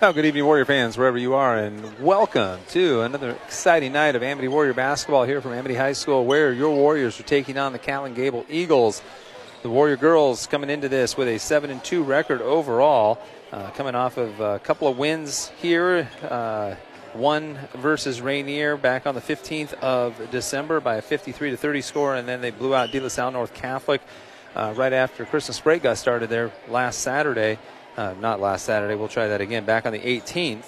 Well, good evening, Warrior fans, wherever you are, and welcome to another exciting night of Amity Warrior basketball here from Amity High School, where your Warriors are taking on the Catlin Gable Eagles. The Warrior girls coming into this with a 7-2 record overall, coming off of a couple of wins here. One versus Rainier back on the 15th of December by a 53-30 score, and then they blew out De La Salle North Catholic right after Christmas break got started there last Saturday. Not last Saturday, we'll try that again. Back on the 18th,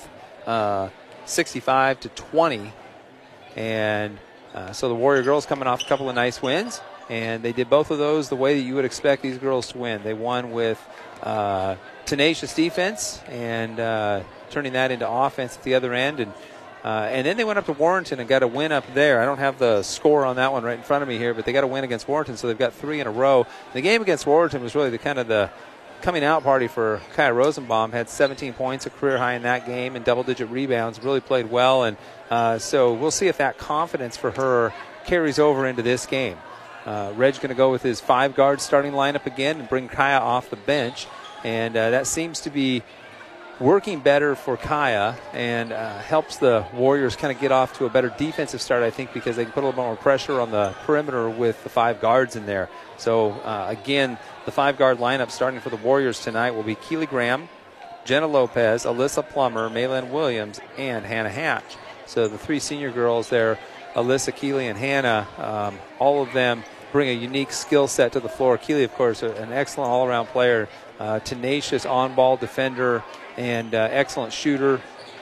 65-20. And so the Warrior girls coming off a couple of nice wins, and they did both of those the way that you would expect these girls to win. They won with tenacious defense and turning that into offense at the other end. And then they went up to Warrenton and got a win up there. I don't have the score on that one right in front of me here, but they got a win against Warrenton, so they've got 3 in a row. The game against Warrenton was really the coming out party for Kaya Rosenbaum. Had 17 points, a career high in that game, and double-digit rebounds. Really played well, and so we'll see if that confidence for her carries over into this game. Reg's going to go with his 5-guard starting lineup again and bring Kaya off the bench, and that seems to be working better for Kaya and helps the Warriors kind of get off to a better defensive start, I think, because they can put a little more pressure on the perimeter with the 5 guards in there. So, again, the 5-guard lineup starting for the Warriors tonight will be Keely Graham, Jenna Lopez, Alyssa Plummer, Maylin Williams, and Hannah Hatch. So the 3 senior girls there, Alyssa, Keely, and Hannah, all of them bring a unique skill set to the floor. Keely, of course, an excellent all-around player, tenacious on-ball defender, and excellent shooter.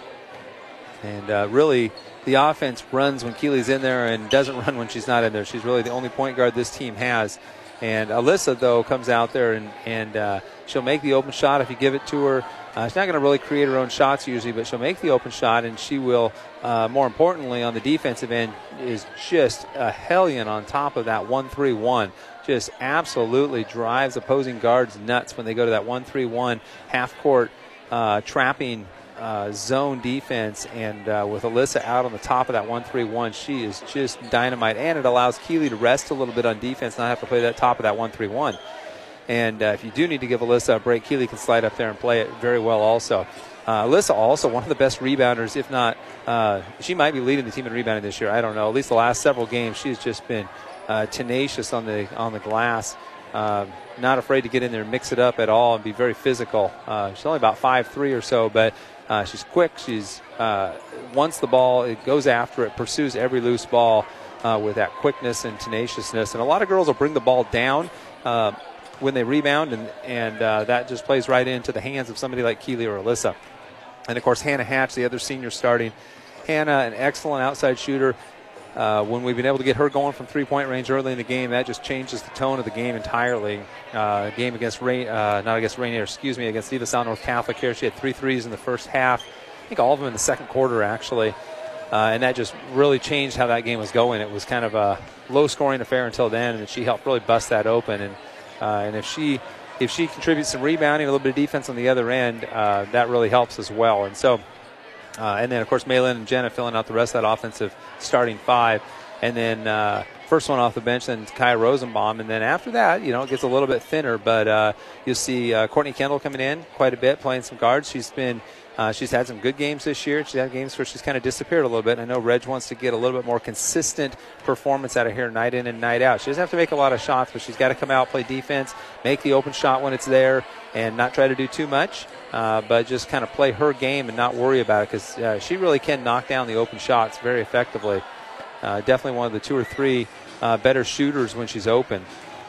And really, the offense runs when Keely's in there and doesn't run when she's not in there. She's really the only point guard this team has. And Alyssa, though, comes out there and she'll make the open shot if you give it to her. She's not going to really create her own shots usually, but she'll make the open shot, and she will, more importantly, on the defensive end, is just a hellion on top of that 1-3-1. Just absolutely drives opposing guards nuts when they go to that 1-3-1 half-court trapping zone defense, and with Alyssa out on the top of that 1-3-1, she is just dynamite, and it allows Keely to rest a little bit on defense, not have to play that top of that 1-3-1. And if you do need to give Alyssa a break, Keely can slide up there and play it very well also. Alyssa also one of the best rebounders, if not, she might be leading the team in rebounding this year. I don't know. At least the last several games, she's just been tenacious on the glass. Not afraid to get in there and mix it up at all and be very physical. She's only about 5'3" or so, but she's quick. She's once the ball, it goes after it, pursues every loose ball with that quickness and tenaciousness. And a lot of girls will bring the ball down when they rebound, and that just plays right into the hands of somebody like Keely or Alyssa. And, of course, Hannah Hatch, the other senior starting. Hannah, an excellent outside shooter. When we've been able to get her going from three-point range early in the game, that just changes the tone of the game entirely. Game against against De La Salle North Catholic here. She had 3 threes in the first half. I think all of them in the second quarter, actually. And that just really changed how that game was going. It was kind of a low-scoring affair until then, and she helped really bust that open. And if she contributes some rebounding, a little bit of defense on the other end, that really helps as well. And so, and then, of course, Maylin and Jenna filling out the rest of that offensive starting 5. And then first one off the bench, then Kaya Rosenbaum. And then after that, it gets a little bit thinner. But you'll see Courtney Kendall coming in quite a bit, playing some guards. She's had some good games this year. She's had games where she's kind of disappeared a little bit. I know Reg wants to get a little bit more consistent performance out of here night in and night out. She doesn't have to make a lot of shots, but she's got to come out, play defense, make the open shot when it's there, and not try to do too much, but just kind of play her game and not worry about it, because she really can knock down the open shots very effectively. Definitely one of the 2 or 3 better shooters when she's open.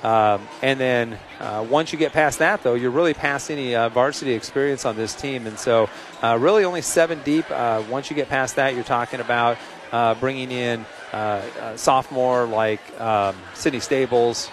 And then once you get past that, though, you're really past any varsity experience on this team. And so really only 7 deep. Once you get past that, you're talking about bringing in a sophomore like Sydney Stables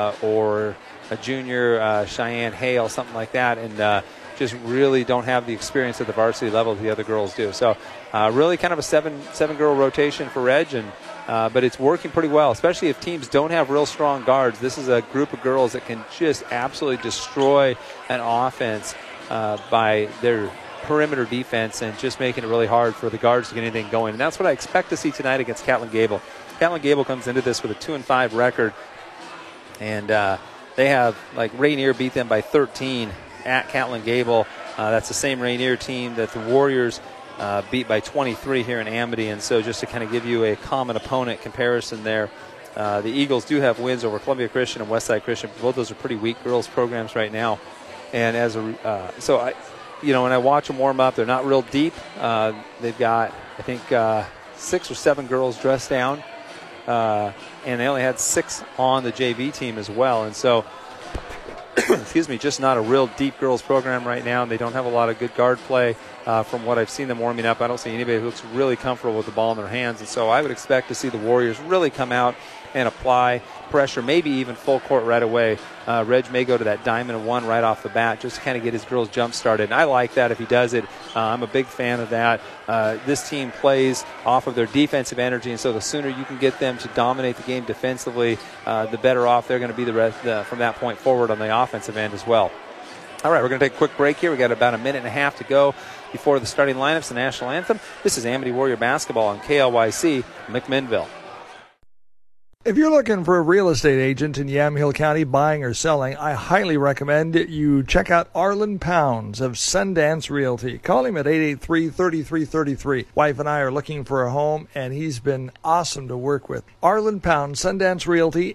or a junior Cheyenne Hale, something like that, and just really don't have the experience at the varsity level that the other girls do. So really kind of a seven-girl rotation for Reg, but it's working pretty well, especially if teams don't have real strong guards. This is a group of girls that can just absolutely destroy an offense by their perimeter defense and just making it really hard for the guards to get anything going. And that's what I expect to see tonight against Catlin Gable. Catlin Gable comes into this with a 2-5 record, and they have, like, Rainier beat them by 13 at Catlin Gable That's the same Rainier team that the Warriors beat by 23 here in Amity. And so just to kind of give you a common opponent comparison there, the Eagles do have wins over Columbia Christian and Westside Christian. Both those are pretty weak girls programs right now. And as a when I watch them warm up, they're not real deep. They've got, I think, 6 or 7 girls dressed down. And they only had 6 on the JV team as well. And so, excuse me, just not a real deep girls program right now. And they don't have a lot of good guard play. From what I've seen them warming up, I don't see anybody who looks really comfortable with the ball in their hands. And so I would expect to see the Warriors really come out and apply pressure, maybe even full court right away. Reg may go to that diamond one right off the bat just to kind of get his girls jump started. And I like that if he does it. I'm a big fan of that. This team plays off of their defensive energy, and so the sooner you can get them to dominate the game defensively, the better off they're going to be from that point forward on the offensive end as well. All right, we're going to take a quick break here. We got about a minute and a half to go before the starting lineups, the national anthem. This is Amity Warrior Basketball on KLYC McMinnville. If you're looking for a real estate agent in Yamhill County buying or selling, I highly recommend you check out Arlen Pounds of Sundance Realty. Call him at 883-3333. Wife and I are looking for a home, and he's been awesome to work with. Arlen Pounds, Sundance Realty,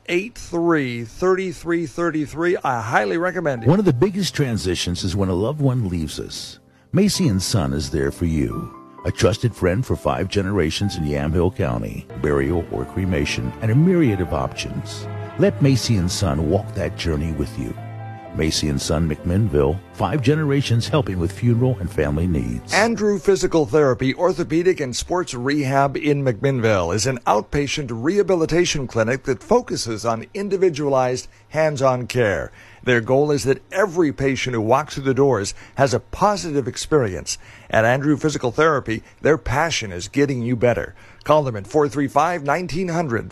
883-3333. I highly recommend it. One of the biggest transitions is when a loved one leaves us. Macy & Son is there for you. A trusted friend for 5 generations in Yamhill County, burial or cremation, and a myriad of options. Let Macy & Son walk that journey with you. Macy & Son McMinnville, 5 generations helping with funeral and family needs. Andrew Physical Therapy, Orthopedic and Sports Rehab in McMinnville is an outpatient rehabilitation clinic that focuses on individualized, hands-on care. Their goal is that every patient who walks through the doors has a positive experience. At Andrew Physical Therapy, their passion is getting you better. Call them at 435-1900,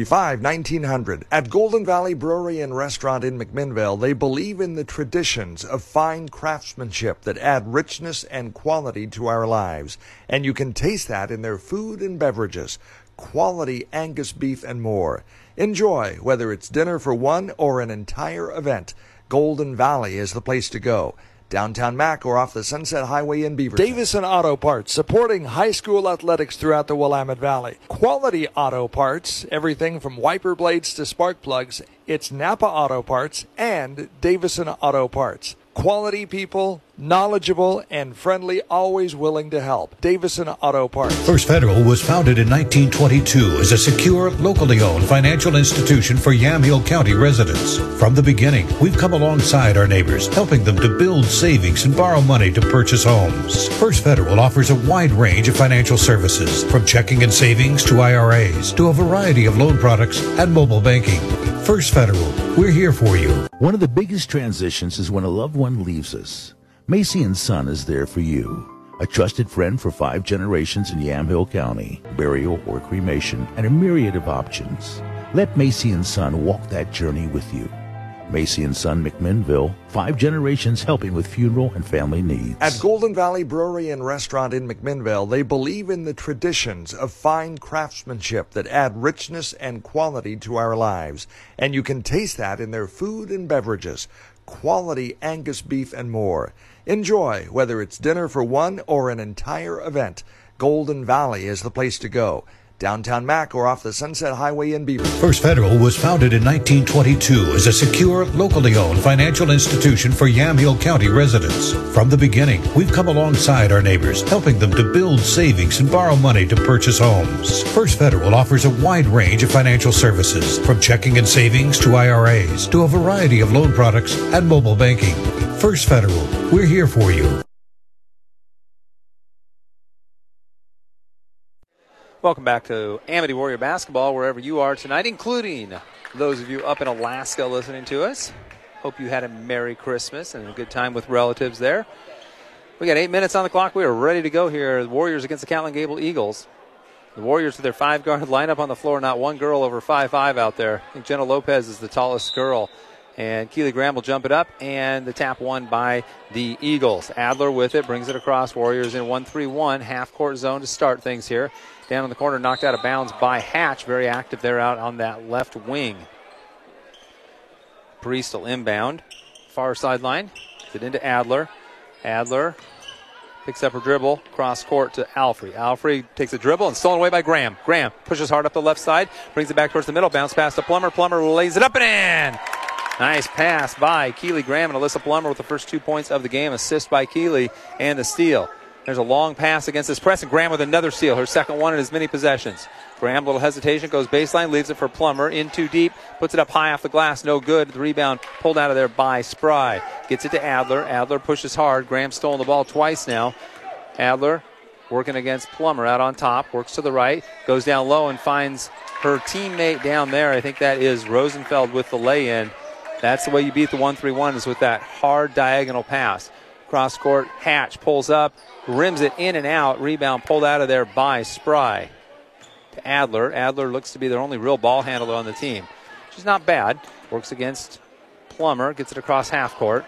435-1900. At Golden Valley Brewery and Restaurant in McMinnville, they believe in the traditions of fine craftsmanship that add richness and quality to our lives. And you can taste that in their food and beverages. Quality Angus beef and more. Enjoy, whether it's dinner for one or an entire event. Golden Valley is the place to go. Downtown Mac or off the Sunset Highway in Beaverton. Davison Auto Parts, supporting high school athletics throughout the Willamette Valley. Quality Auto Parts, everything from wiper blades to spark plugs. It's Napa Auto Parts and Davison Auto Parts. Quality people, knowledgeable and friendly, always willing to help. Davison Auto Parts. First Federal was founded in 1922 as a secure, locally owned financial institution for Yamhill County residents. From the beginning, we've come alongside our neighbors, helping them to build savings and borrow money to purchase homes. First Federal offers a wide range of financial services, from checking and savings to IRAs, to a variety of loan products and mobile banking. First Federal, we're here for you. One of the biggest transitions is when a loved one leaves us. Macy & Son is there for you. A trusted friend for 5 generations in Yamhill County, burial or cremation, and a myriad of options. Let Macy & Son walk that journey with you. Macy & Son McMinnville, 5 generations helping with funeral and family needs. At Golden Valley Brewery and Restaurant in McMinnville, they believe in the traditions of fine craftsmanship that add richness and quality to our lives. And you can taste that in their food and beverages. Quality Angus beef and more. Enjoy, whether it's dinner for one or an entire event. Golden Valley is the place to go. Downtown Mac or off the Sunset Highway in Beaverton. First Federal was founded in 1922 as a secure, locally owned financial institution for Yamhill County residents. From the beginning, we've come alongside our neighbors, helping them to build savings and borrow money to purchase homes. First Federal offers a wide range of financial services, from checking and savings to IRAs, to a variety of loan products and mobile banking. First Federal, we're here for you. Welcome back to Amity Warrior Basketball, wherever you are tonight, including those of you up in Alaska listening to us. Hope you had a Merry Christmas and a good time with relatives there. We got 8 minutes on the clock. We are ready to go here. The Warriors against the Catlin Gable Eagles. The Warriors with their 5-guard lineup on the floor. Not one girl over 5'5" out there. I think Jenna Lopez is the tallest girl. And Keely Graham will jump it up, and the tap won by the Eagles. Adler with it, brings it across. Warriors in 1-3-1, half-court zone to start things here. Down in the corner, knocked out of bounds by Hatch. Very active there out on that left wing. Priest will inbound. Far sideline. Gets it into Adler. Adler picks up her dribble, cross court to Alfrey. Alfrey takes a dribble and stolen away by Graham. Graham pushes hard up the left side, brings it back towards the middle, bounce pass to Plummer. Plummer lays it up and in. Nice pass by Keely Graham and Alyssa Plummer with the first 2 points of the game. Assist by Keely and the steal. There's a long pass against this press, and Graham with another steal, her second one in as many possessions. Graham, little hesitation, goes baseline, leaves it for Plummer, in too deep, puts it up high off the glass, no good. The rebound pulled out of there by Spry. Gets it to Adler. Adler pushes hard. Graham stolen the ball twice now. Adler working against Plummer out on top, works to the right, goes down low and finds her teammate down there. I think that is Rosenfeld with the lay-in. That's the way you beat the 1-3-1 is with that hard diagonal pass. Cross court, Hatch pulls up, rims it in and out. Rebound pulled out of there by Spry. To Adler. Adler looks to be their only real ball handler on the team. She's not bad. Works against Plummer, gets it across half court.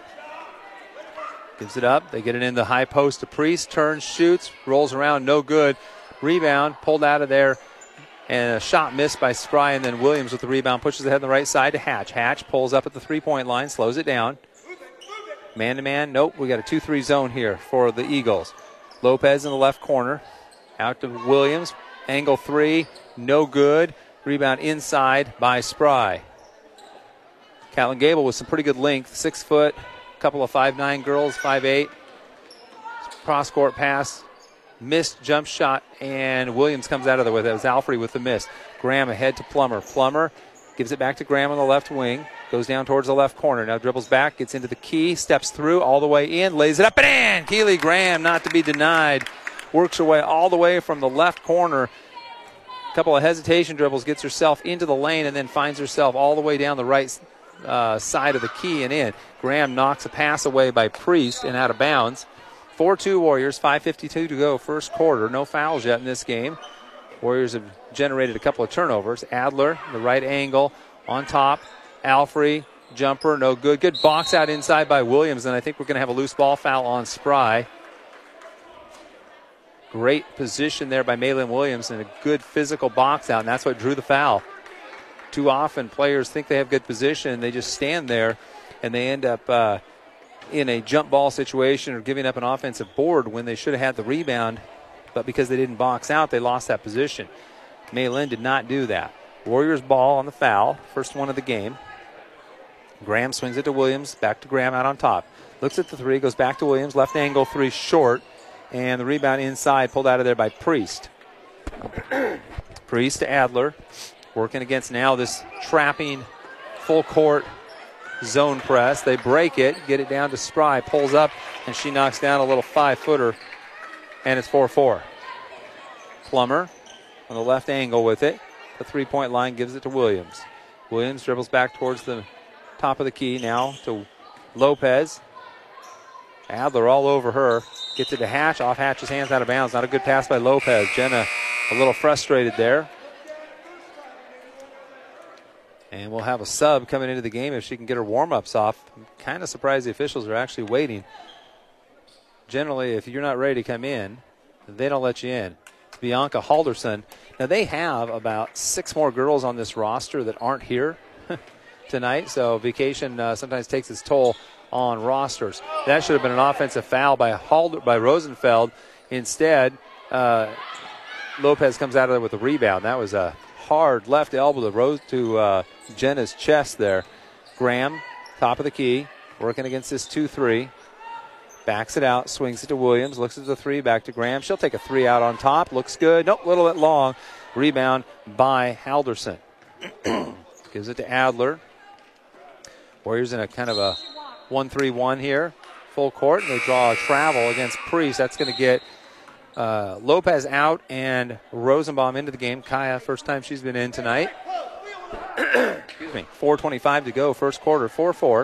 Gives it up. They get it in the high post to Priest. Turns, shoots, rolls around, no good. Rebound pulled out of there. And a shot missed by Spry, and then Williams with the rebound pushes ahead on the right side to Hatch. Hatch pulls up at the three-point line, slows it down. Man-to-man, nope, we got a 2-3 zone here for the Eagles. Lopez in the left corner. Out to Williams. Angle three, no good. Rebound inside by Spry. Catlin Gable with some pretty good length. 6 foot, couple of 5'9 girls, 5'8. Cross-court pass. Missed jump shot, and Williams comes out of there with it. It was Alfrey with the miss. Graham ahead to Plummer. Plummer gives it back to Graham on the left wing. Goes down towards the left corner. Now dribbles back, gets into the key, steps through all the way in, lays it up and in. Keely Graham, not to be denied, works her way all the way from the left corner. A couple of hesitation dribbles, gets herself into the lane, and then finds herself all the way down the right side of the key and in. Graham knocks a pass away by Priest and out of bounds. 4-2 Warriors, 5:52 to go, first quarter. No fouls yet in this game. Warriors have generated a couple of turnovers. Adler, the right angle, on top. Alfrey, jumper, no good. Good box out inside by Williams, and I think we're going to have a loose ball foul on Spry. Great position there by Maylin Williams and a good physical box out, and that's what drew the foul. Too often players think they have good position. They just stand there, and they end up in a jump ball situation or giving up an offensive board when they should have had the rebound, but because they didn't box out, they lost that position. Maylin did not do that. Warriors ball on the foul, first one of the game. Graham swings it to Williams, back to Graham out on top. Looks at the three, goes back to Williams, left angle three short, and the rebound inside pulled out of there by Priest. Priest to Adler, working against now this trapping full court zone press. They break it, get it down to Spry, pulls up, and she knocks down a little 5-footer, and it's 4-4. Plummer on the left angle with it. The three-point line gives it to Williams. Williams dribbles back towards the top of the key now to Lopez. Adler all over her. Gets it to Hatch, off Hatch's hands, out of bounds. Not a good pass by Lopez. Jenna a little frustrated there. And we'll have a sub coming into the game if she can get her warm-ups off. I'm kind of surprised the officials are actually waiting. Generally, if you're not ready to come in, they don't let you in. It's Bianca Halderson. Now, they have about 6 more girls on this roster that aren't here tonight, so vacation sometimes takes its toll on rosters. That should have been an offensive foul by Rosenfeld. Instead, Lopez comes out of there with a rebound. That was a hard left elbow to Jenna's chest there. Graham, top of the key, working against this 2-3. Backs it out, swings it to Williams, looks at the three, back to Graham. She'll take a three out on top. Looks good. Nope, a little bit long. Rebound by Halderson. Gives it to Adler. Warriors in a kind of a 1-3-1 here. Full court, and they draw a travel against Priest. That's going to get Lopez out and Rosenbaum into the game. Kaya, first time she's been in tonight. Excuse me. 4:25 to go, first quarter, 4-4.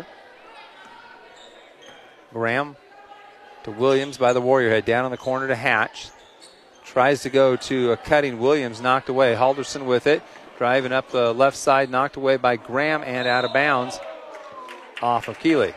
Graham to Williams by the Warrior head, down on the corner to Hatch. Tries to go to a cutting Williams, knocked away. Halderson with it, driving up the left side, knocked away by Graham and out of bounds off of Keeley.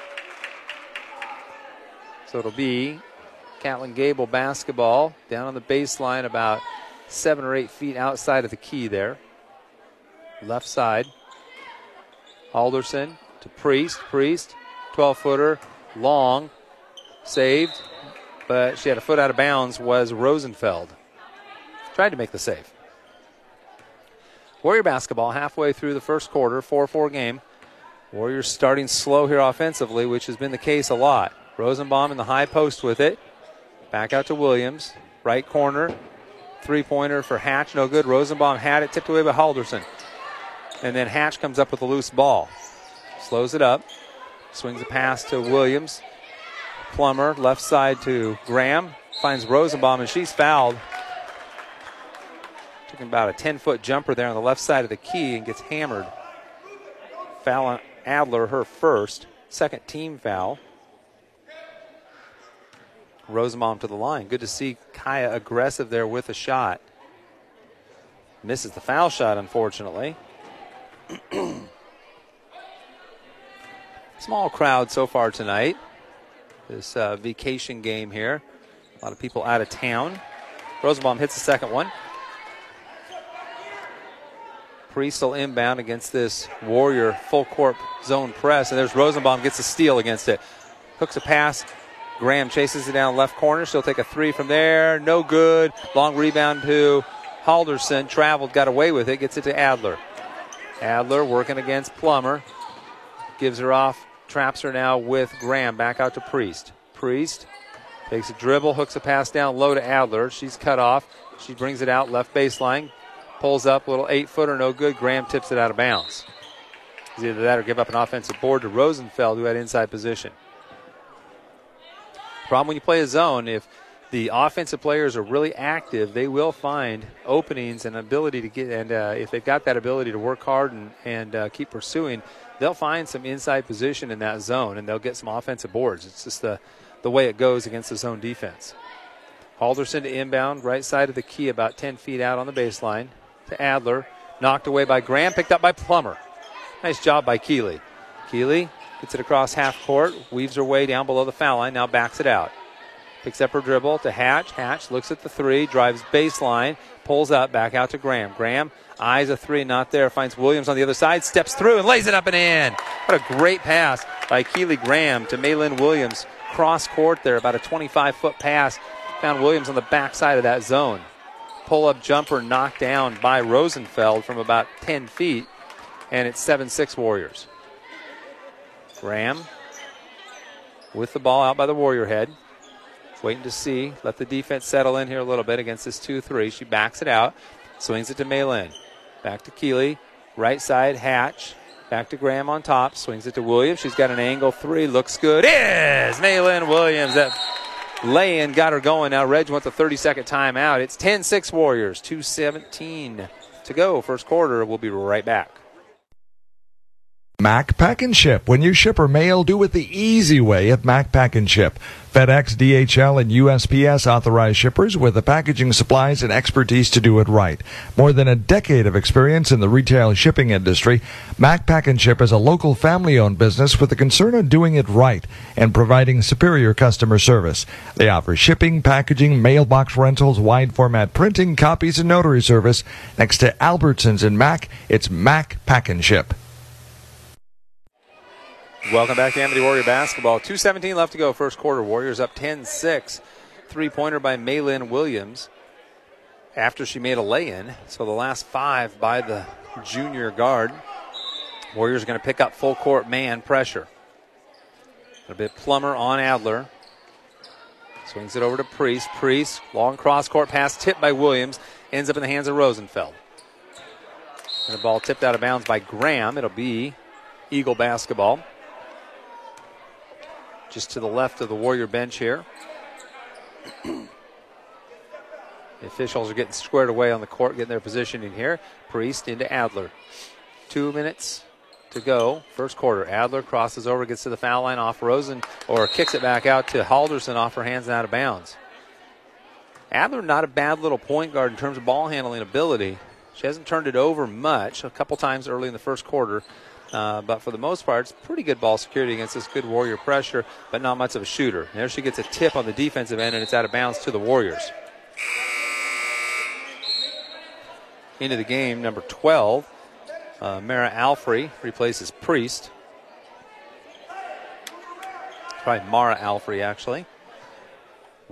So it'll be Catlin Gable basketball down on the baseline about 7 or 8 feet outside of the key there. Left side. Halderson to Priest. Priest, 12-footer, long. saved, but she had a foot out of bounds, was Rosenfeld. Tried to make the save. Warrior basketball halfway through the first quarter, 4-4 game. Warriors starting slow here offensively, which has been the case a lot. Rosenbaum in the high post with it. Back out to Williams. Right corner. Three-pointer for Hatch. No good. Rosenbaum had it. Tipped away by Halderson. And then Hatch comes up with a loose ball. Slows it up. Swings a pass to Williams. Plummer left side to Graham. Finds Rosenbaum, and she's fouled. Took about a 10-foot jumper there on the left side of the key and gets hammered. Foul on Adler, her first. Second team foul. Rosenbaum to the line. Good to see Kaya aggressive there with a shot. Misses the foul shot, unfortunately. Small crowd so far tonight. This vacation game here. A lot of people out of town. Rosenbaum hits the second one. Priest will inbound against this Warrior full court zone press. And there's Rosenbaum, gets a steal against it. Hooks a pass. Graham chases it down left corner. She'll take a three from there. No good. Long rebound to Halderson. Traveled, got away with it. Gets it to Adler. Adler working against Plummer. Gives her off. Traps her now with Graham. Back out to Priest. Priest takes a dribble. Hooks a pass down low to Adler. She's cut off. She brings it out left baseline. Pulls up. Little 8-footer. No good. Graham tips it out of bounds. It's either that or give up an offensive board to Rosenfeld, who had inside position. Problem when you play a zone, if the offensive players are really active, they will find openings and ability to get, and if they've got that ability to work hard and keep pursuing, they'll find some inside position in that zone, and they'll get some offensive boards. It's just the way it goes against the zone defense. Halderson to inbound, right side of the key, about 10 feet out on the baseline to Adler. Knocked away by Graham, picked up by Plummer. Nice job by Keeley. Keeley gets it across half court, weaves her way down below the foul line, now backs it out. Picks up her dribble to Hatch. Hatch looks at the three, drives baseline, pulls up, back out to Graham. Graham eyes a three, not there, finds Williams on the other side, steps through and lays it up and in. What a great pass by Keeley Graham to Maylin Williams. Cross court there, about a 25-foot pass. Found Williams on the backside of that zone. Pull-up jumper knocked down by Rosenfeld from about 10 feet, and it's 7-6 Warriors. Graham with the ball out by the Warrior head. Waiting to see. Let the defense settle in here a little bit against this 2-3. She backs it out. Swings it to Maylin. Back to Keeley. Right side, Hatch. Back to Graham on top. Swings it to Williams. She's got an angle three. Looks good. Is Maylin Williams. That lay-in got her going. Now Reg wants a 30-second timeout. It's 10-6 Warriors. 2:17 to go. First quarter. We'll be right back. Mac Pack and Ship. When you ship or mail, do it the easy way at Mac Pack and Ship. FedEx, DHL, and USPS authorized shippers with the packaging supplies and expertise to do it right. More than a decade of experience in the retail shipping industry, Mac Pack and Ship is a local family-owned business with a concern of doing it right and providing superior customer service. They offer shipping, packaging, mailbox rentals, wide-format printing, copies, and notary service. Next to Albertsons and Mac, it's Mac Pack and Ship. Welcome back to Amity Warrior basketball. 2:17 left to go, first quarter. Warriors up 10-6. Three-pointer by Maylin Williams after she made a lay-in. So the last five by the junior guard. Warriors are going to pick up full court man pressure. A bit Plummer on Adler. Swings it over to Priest. Priest, long cross-court pass tipped by Williams. Ends up in the hands of Rosenfeld. And the ball tipped out of bounds by Graham. It'll be Eagle basketball. Just to the left of the Warrior bench here. The officials are getting squared away on the court, getting their positioning here. Priest into Adler. 2 minutes to go, first quarter. Adler crosses over, gets to the foul line off or kicks it back out to Halderson off her hands and out of bounds. Adler, not a bad little point guard in terms of ball handling ability. She hasn't turned it over much, a couple times early in the first quarter. But for the most part, it's pretty good ball security against this good Warrior pressure, but not much of a shooter. There she gets a tip on the defensive end, and it's out of bounds to the Warriors. Into the game, number 12, Mara Alfrey replaces Priest. Probably Mara Alfrey, actually.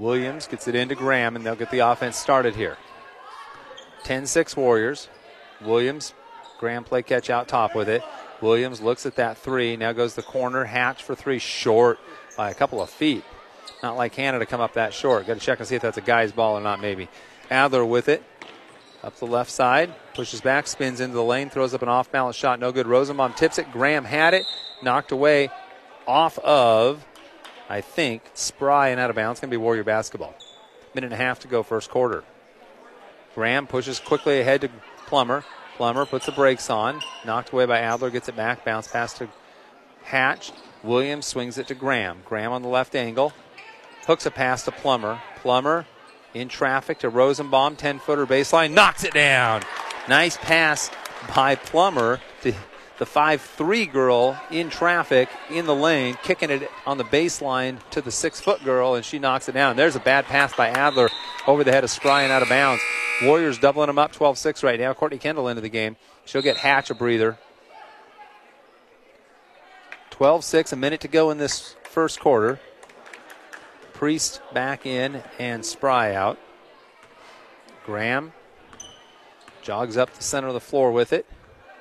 Williams gets it into Graham, and they'll get the offense started here. 10-6 Warriors. Williams, Graham play catch out top with it. Williams looks at that three. Now goes the corner. Hatch for three, short by a couple of feet. Not like Hannah to come up that short. Got to check and see if that's a guy's ball or not, maybe. Adler with it. Up the left side. Pushes back, spins into the lane, throws up an off-balance shot. No good. Rosenbaum tips it. Graham had it. Knocked away off of, I think, Spry and out of bounds. It's going to be Warrior basketball. Minute and a half to go first quarter. Graham pushes quickly ahead to Plummer. Plummer puts the brakes on. Knocked away by Adler. Gets it back. Bounce pass to Hatch. Williams swings it to Graham. Graham on the left angle. Hooks a pass to Plummer. Plummer in traffic to Rosenbaum. 10-footer baseline. Knocks it down. Nice pass by Plummer to the 5'3" girl in traffic in the lane. Kicking it on the baseline to the 6-foot girl, and she knocks it down. There's a bad pass by Adler over the head of Spry and out of bounds. Warriors doubling them up 12-6 right now. Courtney Kendall into the game. She'll get Hatch a breather. 12-6, a minute to go in this first quarter. Priest back in and Spry out. Graham jogs up the center of the floor with it.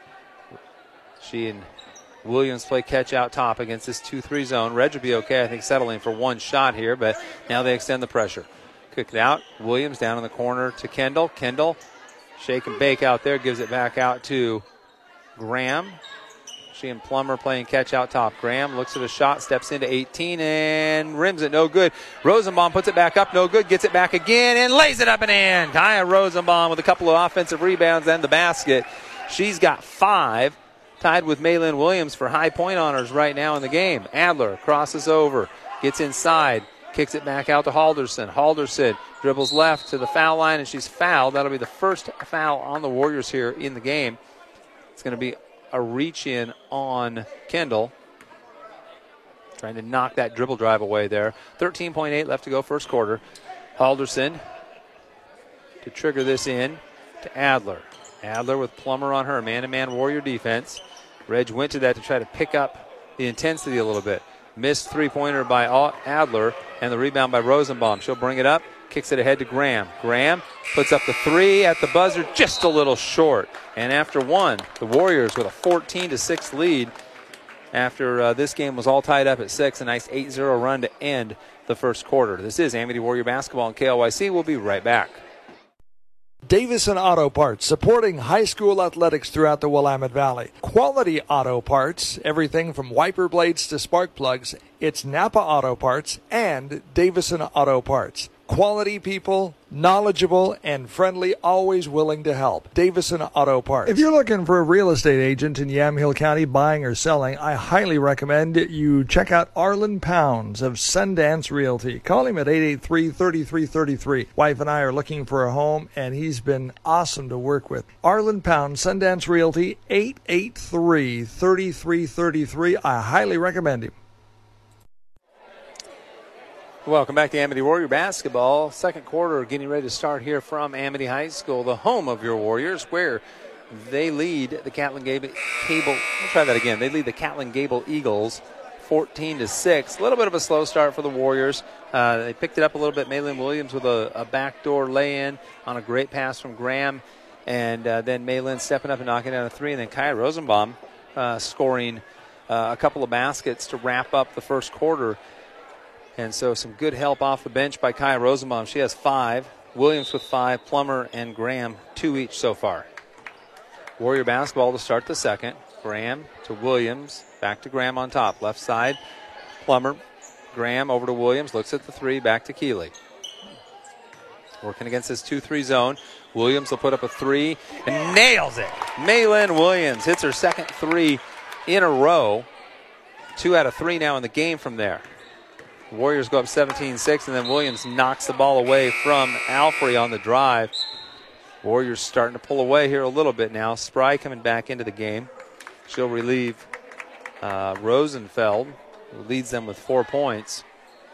She and Williams play catch out top against this 2-3 zone. Reg will be okay, I think, settling for one shot here, but now they extend the pressure. Kick it out. Williams down in the corner to Kendall. Kendall, shake and bake out there, gives it back out to Graham. She and Plummer playing catch out top. Graham looks at a shot, steps into 18 and rims it, no good. Rosenbaum puts it back up, no good, gets it back again and lays it up and in. Kaya Rosenbaum with a couple of offensive rebounds and the basket. She's got 5, tied with Maylin Williams for high point honors right now in the game. Adler crosses over, gets inside, kicks it back out to Halderson. Halderson dribbles left to the foul line, and she's fouled. That'll be the first foul on the Warriors here in the game. It's going to be a reach in on Kendall. Trying to knock that dribble drive away there. 13.8 left to go first quarter. Halderson to trigger this in to Adler. Adler with Plummer on her. Man-to-man Warrior defense. Reg went to that to try to pick up the intensity a little bit. Missed three-pointer by Adler and the rebound by Rosenbaum. She'll bring it up. Kicks it ahead to Graham. Graham puts up the three at the buzzer, just a little short. And after one, the Warriors with a 14-6 lead after this game was all tied up at 6. A nice 8-0 run to end the first quarter. This is Amity Warrior Basketball on KLYC. We'll be right back. Davison Auto Parts, supporting high school athletics throughout the Willamette Valley. Quality auto parts, everything from wiper blades to spark plugs. It's Napa Auto Parts and Davison Auto Parts. Quality people, knowledgeable and friendly, always willing to help. Davison Auto Parts. If you're looking for a real estate agent in Yamhill County buying or selling, I highly recommend you check out Arlen Pounds of Sundance Realty. Call him at 883-3333. Wife and I are looking for a home, and he's been awesome to work with. Arlen Pounds, Sundance Realty, 883-3333. I highly recommend him. Welcome back to Amity Warrior Basketball. Second quarter getting ready to start here from Amity High School, the home of your Warriors, where they lead the Catlin Gable. They lead the Catlin Gable Eagles 14-6. A little bit of a slow start for the Warriors. They picked it up a little bit. Maylin Williams with a backdoor lay-in on a great pass from Graham. And then Maylin stepping up and knocking down a three. And then Kaya Rosenbaum scoring a couple of baskets to wrap up the first quarter. And so some good help off the bench by Kaya Rosenbaum. She has 5. Williams with 5. Plummer and Graham 2 each so far. Warrior basketball to start the second. Graham to Williams. Back to Graham on top. Left side. Plummer. Graham over to Williams. Looks at the three. Back to Keeley. Working against this 2-3 zone. Williams will put up a three and nails it. Maylin Williams hits her second three in a row. 2 out of 3 now in the game from there. Warriors go up 17-6, and then Williams knocks the ball away from Alfrey on the drive. Warriors starting to pull away here a little bit now. Spry coming back into the game. She'll relieve Rosenfeld, who leads them with 4 points.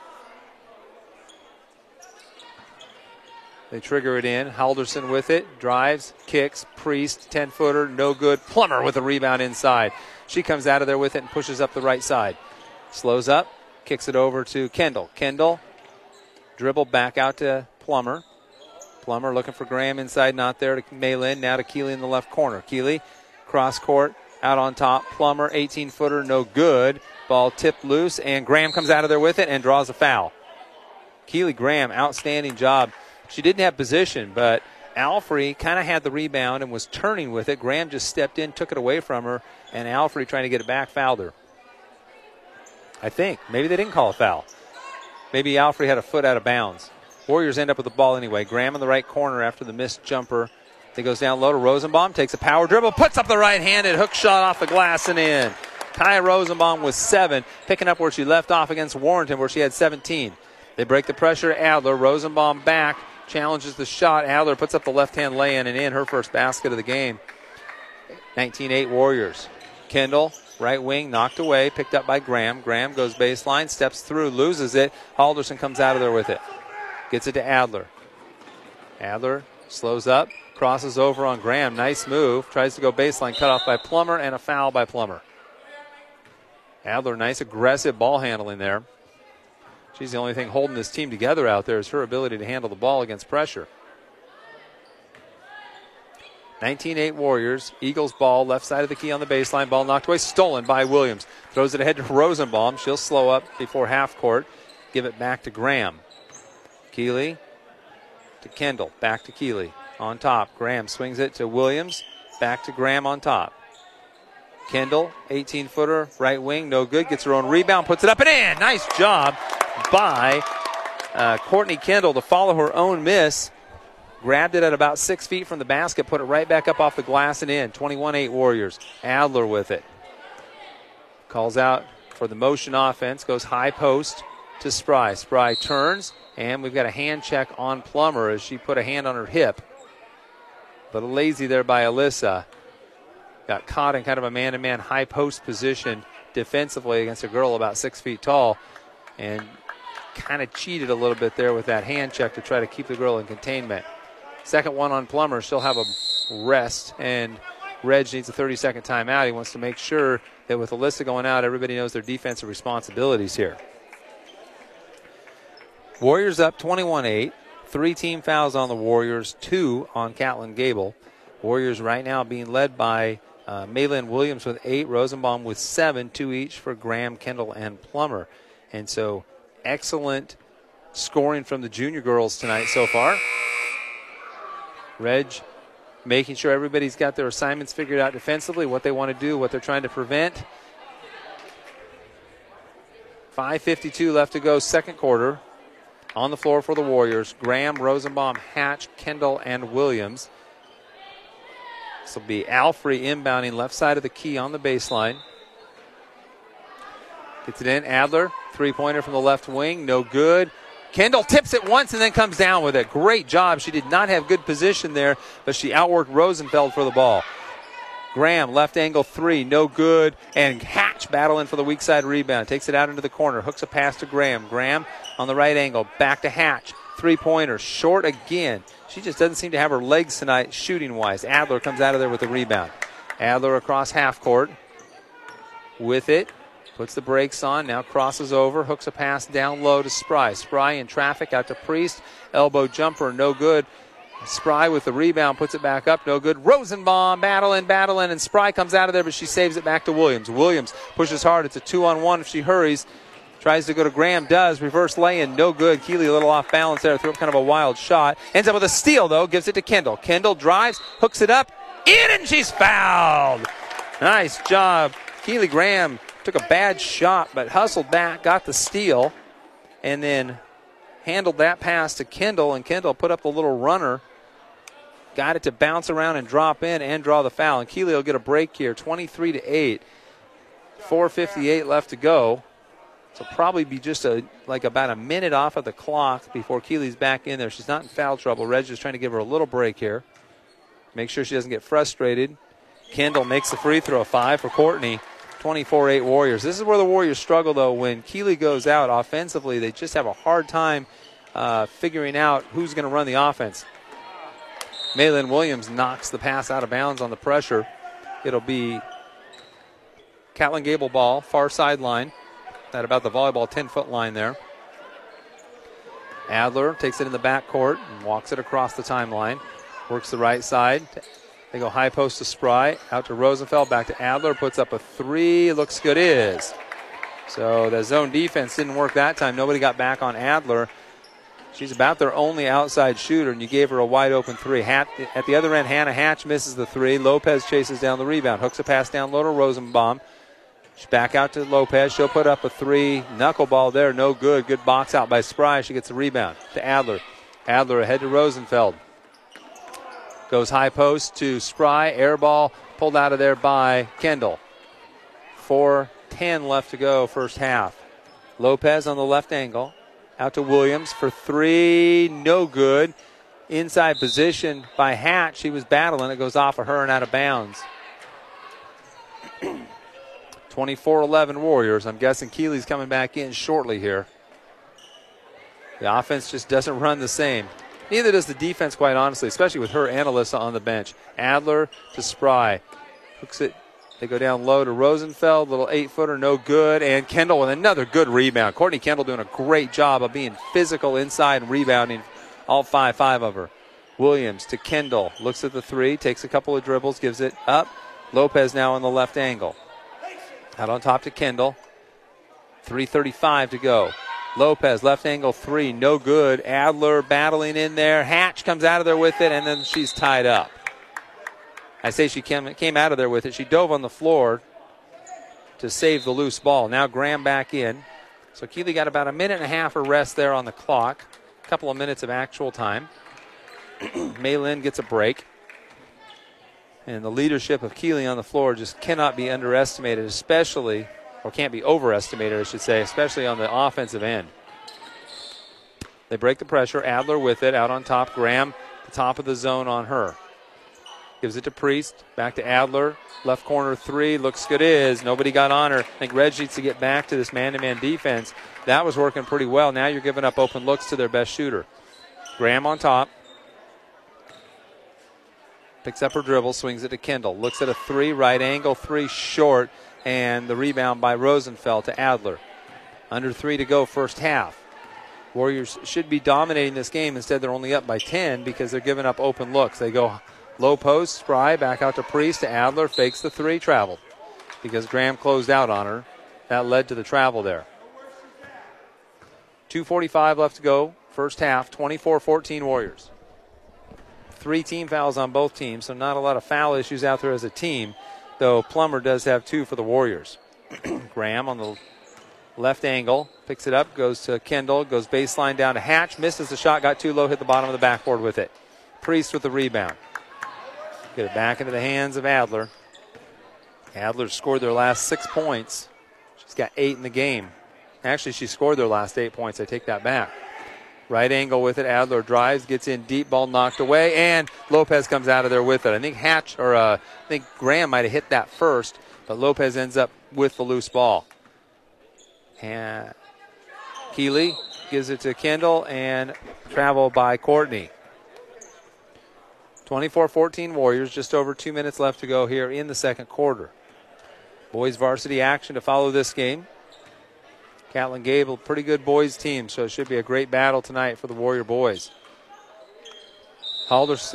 They trigger it in. Halderson with it. Drives, kicks. Priest, 10-footer, no good. Plummer with a rebound inside. She comes out of there with it and pushes up the right side. Slows up. Kicks it over to Kendall. Kendall Dribble back out to Plummer. Plummer looking for Graham inside, not there to Malin. Now to Keeley in the left corner. Keeley, cross court, out on top. Plummer, 18-footer, no good. Ball tipped loose, and Graham comes out of there with it and draws a foul. Keeley Graham, outstanding job. She didn't have position, but Alfrey kind of had the rebound and was turning with it. Graham just stepped in, took it away from her, and Alfrey, trying to get it back, fouled her. I think. Maybe they didn't call a foul. Maybe Alfrey had a foot out of bounds. Warriors end up with the ball anyway. Graham in the right corner after the missed jumper. It goes down low to Rosenbaum, takes a power dribble, puts up the right-handed hook shot off the glass and in. Kaya Rosenbaum with 7, picking up where she left off against Warrenton, where she had 17. They break the pressure. Adler, Rosenbaum back, challenges the shot. Adler puts up the left-hand lay-in and in, her first basket of the game. 19-8 Warriors. Kendall, right wing, knocked away, picked up by Graham. Graham goes baseline, steps through, loses it. Halderson comes out of there with it. Gets it to Adler. Adler slows up, crosses over on Graham. Nice move. Tries to go baseline, cut off by Plummer, and a foul by Plummer. Adler, nice aggressive ball handling there. She's the only thing holding this team together out there is her ability to handle the ball against pressure. 19-8 Warriors. Eagles ball, left side of the key on the baseline. Ball knocked away, stolen by Williams. Throws it ahead to Rosenbaum. She'll slow up before half court. Give it back to Graham. Keeley to Kendall. Back to Keeley. On top. Graham swings it to Williams. Back to Graham on top. Kendall, 18-footer, right wing, no good. Gets her own rebound, puts it up and in. Nice job by Courtney Kendall to follow her own miss. Grabbed it at about 6 feet from the basket, put it right back up off the glass and in. 21-8 Warriors. Adler with it. Calls out for the motion offense. Goes high post to Spry. Spry turns, and we've got a hand check on Plummer as she put a hand on her hip. A little lazy there by Alyssa. Got caught in kind of a man-to-man high post position defensively against a girl about 6 feet tall, and kind of cheated a little bit there with that hand check to try to keep the girl in containment. Second one on Plummer. She'll have a rest, and Reg needs a 30-second timeout. He wants to make sure that with Alyssa going out, everybody knows their defensive responsibilities here. Warriors up 21-8. 3 team fouls on the Warriors, 2 on Catlin Gable. Warriors right now being led by Maylin Williams with 8, Rosenbaum with 7, 2 each for Graham, Kendall, and Plummer. And so excellent scoring from the junior girls tonight so far. Reg making sure everybody's got their assignments figured out defensively, what they want to do, what they're trying to prevent. 5:52 left to go, second quarter. On the floor for the Warriors, Graham, Rosenbaum, Hatch, Kendall, and Williams. This will be Alfrey inbounding left side of the key on the baseline. Gets it in. Adler, three-pointer from the left wing, no good. Kendall tips it once and then comes down with it. Great job. She did not have good position there, but she outworked Rosenfeld for the ball. Graham, left angle 3, no good. And Hatch battling for the weak side rebound. Takes it out into the corner, hooks a pass to Graham. Graham on the right angle, back to Hatch. Three-pointer, short again. She just doesn't seem to have her legs tonight shooting-wise. Adler comes out of there with the rebound. Adler across half court with it. Puts the brakes on, now crosses over, hooks a pass down low to Spry. Spry in traffic out to Priest. Elbow jumper, no good. Spry with the rebound, puts it back up, no good. Rosenbaum battling, and Spry comes out of there, but she saves it back to Williams. Williams pushes hard. It's a 2-on-1 if she hurries. Tries to go to Graham, does. Reverse lay-in, no good. Keeley a little off balance there, threw up kind of a wild shot. Ends up with a steal, though, gives it to Kendall. Kendall drives, hooks it up, in, and she's fouled. Nice job. Keeley Graham took a bad shot, but hustled back, got the steal, and then handled that pass to Kendall, and Kendall put up the little runner. Got it to bounce around and drop in and draw the foul. And Keeley will get a break here, 23-8. 4:58 left to go. So probably be just about a minute off of the clock before Keeley's back in there. She's not in foul trouble. Reg is trying to give her a little break here. Make sure she doesn't get frustrated. Kendall makes the free throw, 5 for Courtney. 24-8 Warriors. This is where the Warriors struggle, though. When Keeley goes out offensively, they just have a hard time figuring out who's going to run the offense. Maylin Williams knocks the pass out of bounds on the pressure. It'll be Catlin Gable ball, far sideline, at about the volleyball 10-foot line there. Adler takes it in the backcourt and walks it across the timeline. Works the right side. They go high post to Spry. Out to Rosenfeld. Back to Adler. Puts up a three. Looks good is. So the zone defense didn't work that time. Nobody got back on Adler. She's about their only outside shooter, and you gave her a wide open three. At the other end, Hannah Hatch misses the three. Lopez chases down the rebound. Hooks a pass down low to Rosenbaum. She's back out to Lopez. She'll put up a three. Knuckleball there. No good. Good box out by Spry. She gets the rebound to Adler. Adler ahead to Rosenfeld. Goes high post to Spry. Air ball pulled out of there by Kendall. 4:10 left to go first half. Lopez on the left angle. Out to Williams for three. No good. Inside position by Hatch. She was battling. It goes off of her and out of bounds. 24-11 Warriors. I'm guessing Keeley's coming back in shortly here. The offense just doesn't run the same. Neither does the defense, quite honestly, especially with her and Alyssa on the bench. Adler to Spry. Hooks it. They go down low to Rosenfeld. Little 8-footer, no good. And Kendall with another good rebound. Courtney Kendall doing a great job of being physical inside and rebounding all 5 of her. Williams to Kendall. Looks at the three. Takes a couple of dribbles. Gives it up. Lopez now on the left angle. Out on top to Kendall. 3:35 to go. Lopez, left angle three, no good. Adler battling in there. Hatch comes out of there with it, and then she's tied up. I say she came out of there with it. She dove on the floor to save the loose ball. Now Graham back in. So Keeley got about a minute and a half of rest there on the clock. A couple of minutes of actual time. Mei Lin gets a break. And the leadership of Keeley on the floor just cannot be underestimated, especially, or can't be overestimated, I should say, especially on the offensive end. They break the pressure. Adler with it, out on top. Graham, the top of the zone on her. Gives it to Priest. Back to Adler. Left corner three. Looks good is. Nobody got on her. I think Reg needs to get back to this man-to-man defense. That was working pretty well. Now you're giving up open looks to their best shooter. Graham on top. Picks up her dribble, swings it to Kendall. Looks at a three, right angle, three short, and the rebound by Rosenfeld to Adler. Under 3 to go first half. Warriors should be dominating this game. Instead, they're only up by 10 because they're giving up open looks. They go low post, Spry, back out to Priest, to Adler, fakes the three, travel. Because Graham closed out on her. That led to the travel there. 2:45 left to go first half, 24-14 Warriors. 3 team fouls on both teams, so not a lot of foul issues out there as a team, though Plummer does have 2 for the Warriors. Graham on the left angle, picks it up, goes to Kendall, goes baseline down to Hatch, misses the shot, got too low, hit the bottom of the backboard with it. Priest with the rebound. Get it back into the hands of Adler. Adler scored their last 6 points. She's got 8 in the game. Actually, she scored their last 8 points. I take that back. Right angle with it. Adler drives, gets in deep, ball knocked away, and Lopez comes out of there with it. I think Graham might have hit that first, but Lopez ends up with the loose ball. And Keeley gives it to Kendall, and travel by Courtney. 24-14 Warriors, just over 2 minutes left to go here in the second quarter. Boys varsity action to follow this game. Catlin Gable, pretty good boys team, so it should be a great battle tonight for the Warrior boys. Halder's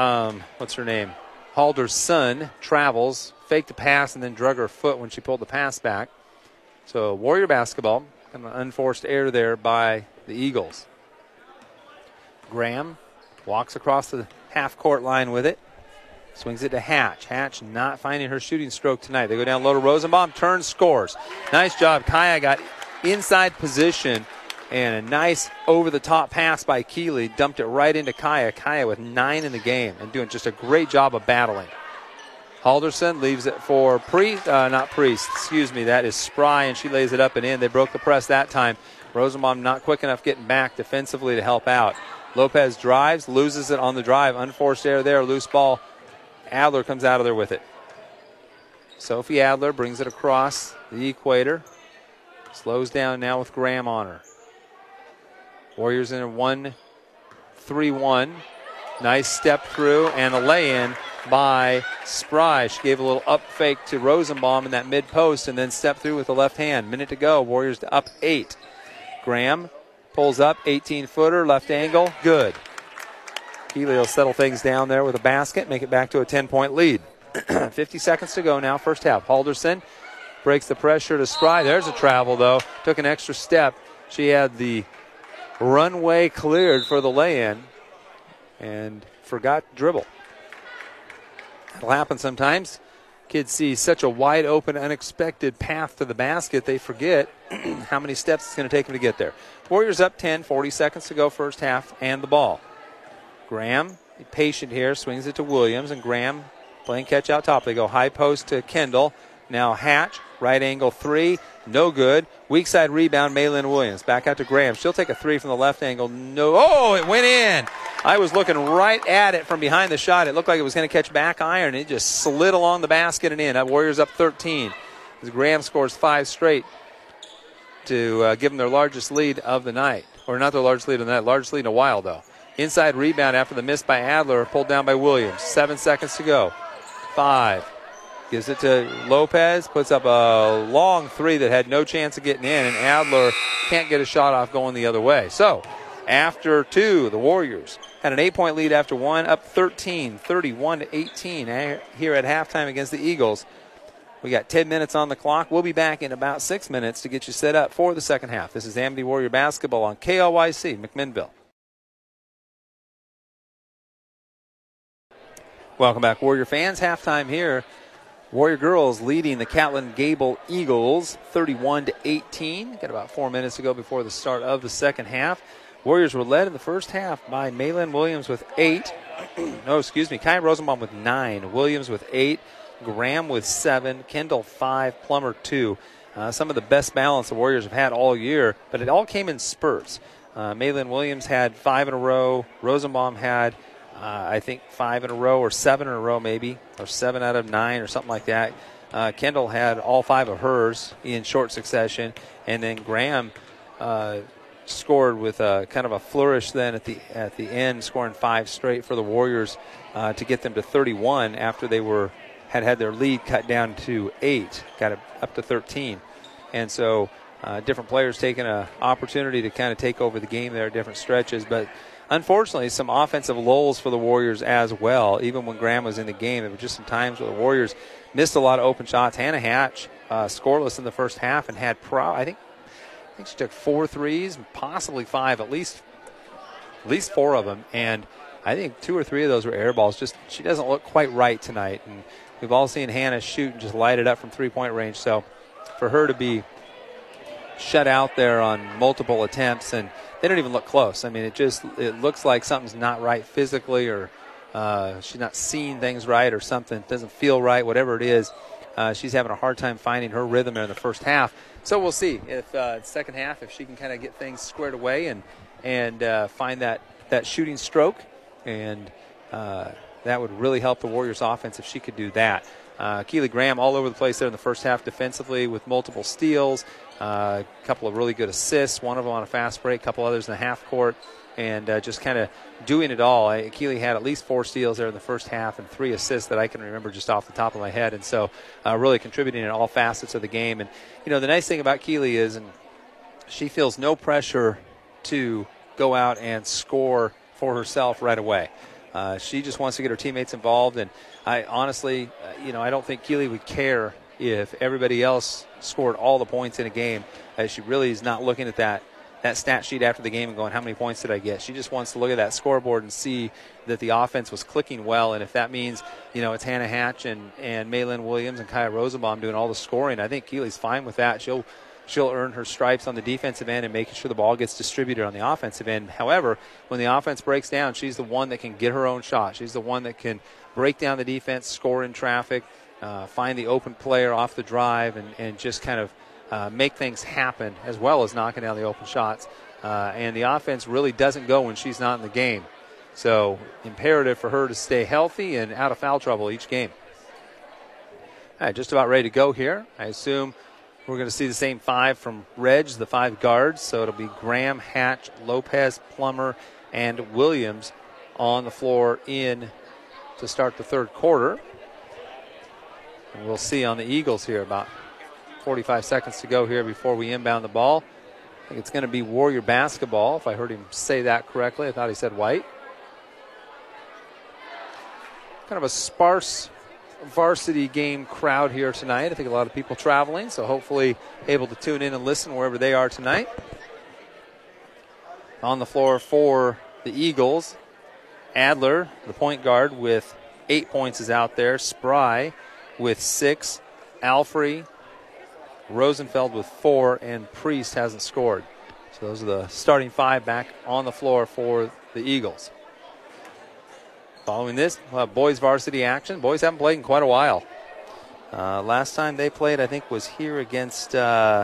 son travels, faked the pass, and then drug her foot when she pulled the pass back. So Warrior basketball, kind of an unforced error there by the Eagles. Graham walks across the half-court line with it. Swings it to Hatch. Hatch not finding her shooting stroke tonight. They go down low to Rosenbaum, turns, scores. Nice job. Kaya got inside position, and a nice over-the-top pass by Keeley. Dumped it right into Kaya. Kaya with 9 in the game and doing just a great job of battling. Halderson leaves it for that is Spry, and she lays it up and in. They broke the press that time. Rosenbaum not quick enough getting back defensively to help out. Lopez drives, loses it on the drive. Unforced error there, loose ball. Adler comes out of there with it. Sophie Adler brings it across the equator. Slows down now with Graham on her. Warriors in a 1-3-1. Nice step through and a lay-in by Spry. She gave a little up fake to Rosenbaum in that mid-post and then stepped through with the left hand. Minute to go. Warriors up 8. Graham Pulls up, 18-footer, left angle, good. Keeley will settle things down there with a basket, make it back to a 10-point lead. 50 seconds to go now, first half. Halderson breaks the pressure to Spry. There's a travel, though. Took an extra step. She had the runway cleared for the lay-in and forgot to dribble. That'll happen sometimes. Kids see such a wide open, unexpected path to the basket, they forget how many steps it's going to take them to get there. Warriors up 10, 40 seconds to go, first half, and the ball. Graham, patient here, swings it to Williams, and Graham playing catch out top. They go high post to Kendall. Now Hatch, right angle three, no good. Weak side rebound, Maylin Williams. Back out to Graham. She'll take a three from the left angle. No, oh, it went in. I was looking right at it from behind the shot. It looked like it was going to catch back iron. It just slid along the basket and in. Warriors up 13. As Graham scores 5 straight to give them their largest lead of the night. Or not their largest lead of the night, largest lead in a while, though. Inside rebound after the miss by Adler, pulled down by Williams. 7 seconds to go. 5. Gives it to Lopez, puts up a long three that had no chance of getting in, and Adler can't get a shot off going the other way. So, after 2, the Warriors had an 8-point lead after 1, up 13, 31-18 here at halftime against the Eagles. We got 10 minutes on the clock. We'll be back in about 6 minutes to get you set up for the second half. This is Amity Warrior Basketball on KLYC McMinnville. Welcome back, Warrior fans. Halftime here. Warrior girls leading the Catlin Gable Eagles 31-18. Got about 4 minutes to go before the start of the second half. Warriors were led in the first half by Maylin Williams with 8. Kai Rosenbaum with 9. Williams with 8. Graham with 7. Kendall 5. Plummer 2. Some of the best balance the Warriors have had all year, but it all came in spurts. Maylin Williams had 5 in a row. Rosenbaum had I think 5 in a row or 7 in a row maybe, or 7 out of 9 or something like that. Kendall had all 5 of hers in short succession, and then Graham scored with kind of a flourish then at the end, scoring 5 straight for the Warriors to get them to 31 after they had their lead cut down to 8, got it up to 13. And so different players taking an opportunity to kind of take over the game there at different stretches, but unfortunately, some offensive lulls for the Warriors as well. Even when Graham was in the game, there were just some times where the Warriors missed a lot of open shots. Hannah Hatch scoreless in the first half and had I think she took 4 threes, possibly 5, at least 4 of them. And I think 2 or 3 of those were air balls. Just she doesn't look quite right tonight. And we've all seen Hannah shoot and just light it up from 3-point range. So for her to be shut out there on multiple attempts, and they don't even look close. I mean, it looks like something's not right physically, or she's not seeing things right, or something doesn't feel right, whatever it is. She's having a hard time finding her rhythm there in the first half. So we'll see if second half, if she can kind of get things squared away and find that shooting stroke, and that would really help the Warriors offense if she could do that. Keely Graham all over the place there in the first half defensively with multiple steals, a couple of really good assists, one of them on a fast break, a couple others in the half court, and just kind of doing it all. Keely had at least 4 steals there in the first half and 3 assists that I can remember just off the top of my head, and so really contributing in all facets of the game. And, the nice thing about Keely is, and she feels no pressure to go out and score for herself right away. She just wants to get her teammates involved, and I honestly, I don't think Keely would care if everybody else scored all the points in a game. She really is not looking at that stat sheet after the game and going, how many points did I get? She just wants to look at that scoreboard and see that the offense was clicking well, and if that means, it's Hannah Hatch and Maylin Williams and Kaya Rosenbaum doing all the scoring, I think Keely's fine with that. She'll earn her stripes on the defensive end and making sure the ball gets distributed on the offensive end. However, when the offense breaks down, she's the one that can get her own shot. She's the one that can break down the defense, score in traffic, find the open player off the drive, and just kind of make things happen, as well as knocking down the open shots. And the offense really doesn't go when she's not in the game. So imperative for her to stay healthy and out of foul trouble each game. All right, just about ready to go here. I assume we're going to see the same 5 from Reg, the 5 guards. So it'll be Graham, Hatch, Lopez, Plummer, and Williams on the floor to start the third quarter. And we'll see on the Eagles here about 45 seconds to go here before we inbound the ball. think it's going to be Warrior basketball, if I heard him say that correctly. I thought he said white. Kind of a sparse varsity game crowd here tonight. I think a lot of people traveling, so hopefully able to tune in and listen wherever they are tonight. On the floor for the Eagles, Adler, the point guard, with 8 points is out there. Spry with 6. Alfrey, Rosenfeld with 4, and Priest hasn't scored. So those are the starting 5 back on the floor for the Eagles. Following this, we'll have boys varsity action. Boys haven't played in quite a while. Last time they played, I think, was here against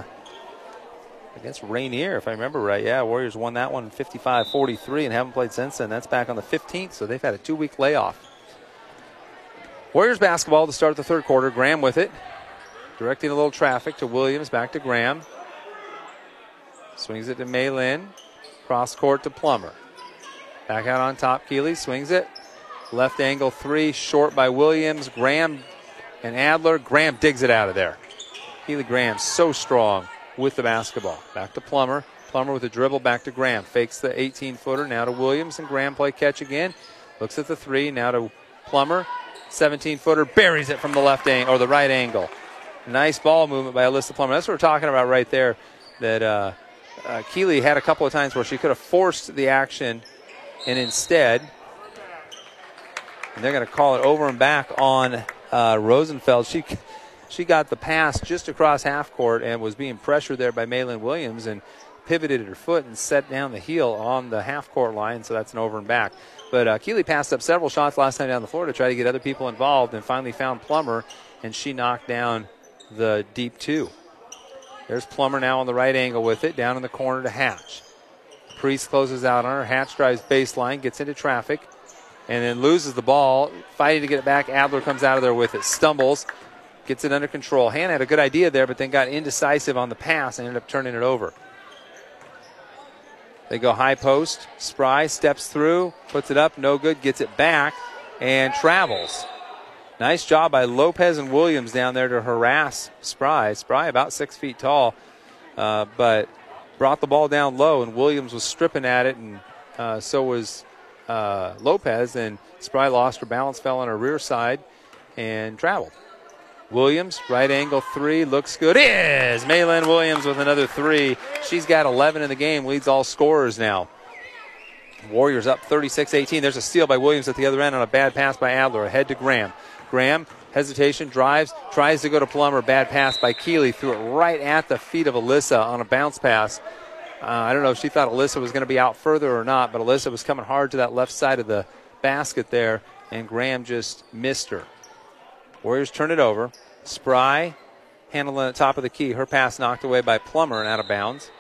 Rainier, if I remember right. Yeah, Warriors won that one 55-43 and haven't played since then. That's back on the 15th, so they've had a 2-week layoff. Warriors basketball to start the third quarter. Graham with it. Directing a little traffic to Williams, back to Graham. Swings it to Maylin. Cross court to Plummer. Back out on top, Keeley swings it. Left angle 3, short by Williams. Graham and Adler. Graham digs it out of there. Keeley Graham so strong with the basketball. Back to Plummer. Plummer with a dribble, back to Graham. Fakes the 18-footer, now to Williams, and Graham play catch again. Looks at the 3, now to Plummer. 17-footer, buries it from the left angle, or the right angle. Nice ball movement by Alyssa Plummer. That's what we're talking about right there, that Keeley had a couple of times where she could have forced the action, and instead, and they're going to call it over and back on Rosenfeld. She got the pass just across half court and was being pressured there by Maylin Williams and pivoted her foot and set down the heel on the half court line, so that's an over and back. But Keeley passed up several shots last time down the floor to try to get other people involved and finally found Plummer, and she knocked down the deep 2. There's Plummer now on the right angle with it, down in the corner to Hatch. Priest closes out on her. Hatch drives baseline, gets into traffic, and then loses the ball. Fighting to get it back. Adler comes out of there with it, stumbles, gets it under control. Hannah had a good idea there, but then got indecisive on the pass and ended up turning it over. They go high post. Spry steps through, puts it up, no good, gets it back, and travels. Nice job by Lopez and Williams down there to harass Spry. Spry about 6 feet tall, but brought the ball down low, and Williams was stripping at it, and so was Lopez, and Spry lost her balance, fell on her rear side, and traveled. Williams, right angle 3, looks good. Is Maylin Williams with another 3. She's got 11 in the game, leads all scorers now. Warriors up 36-18. There's a steal by Williams at the other end on a bad pass by Adler. Ahead to Graham. Graham, hesitation, drives, tries to go to Plummer. Bad pass by Keeley. Threw it right at the feet of Alyssa on a bounce pass. I don't know if she thought Alyssa was going to be out further or not, but Alyssa was coming hard to that left side of the basket there, and Graham just missed her. Warriors turn it over. Spry handling at top of the key. Her pass knocked away by Plummer and out of bounds.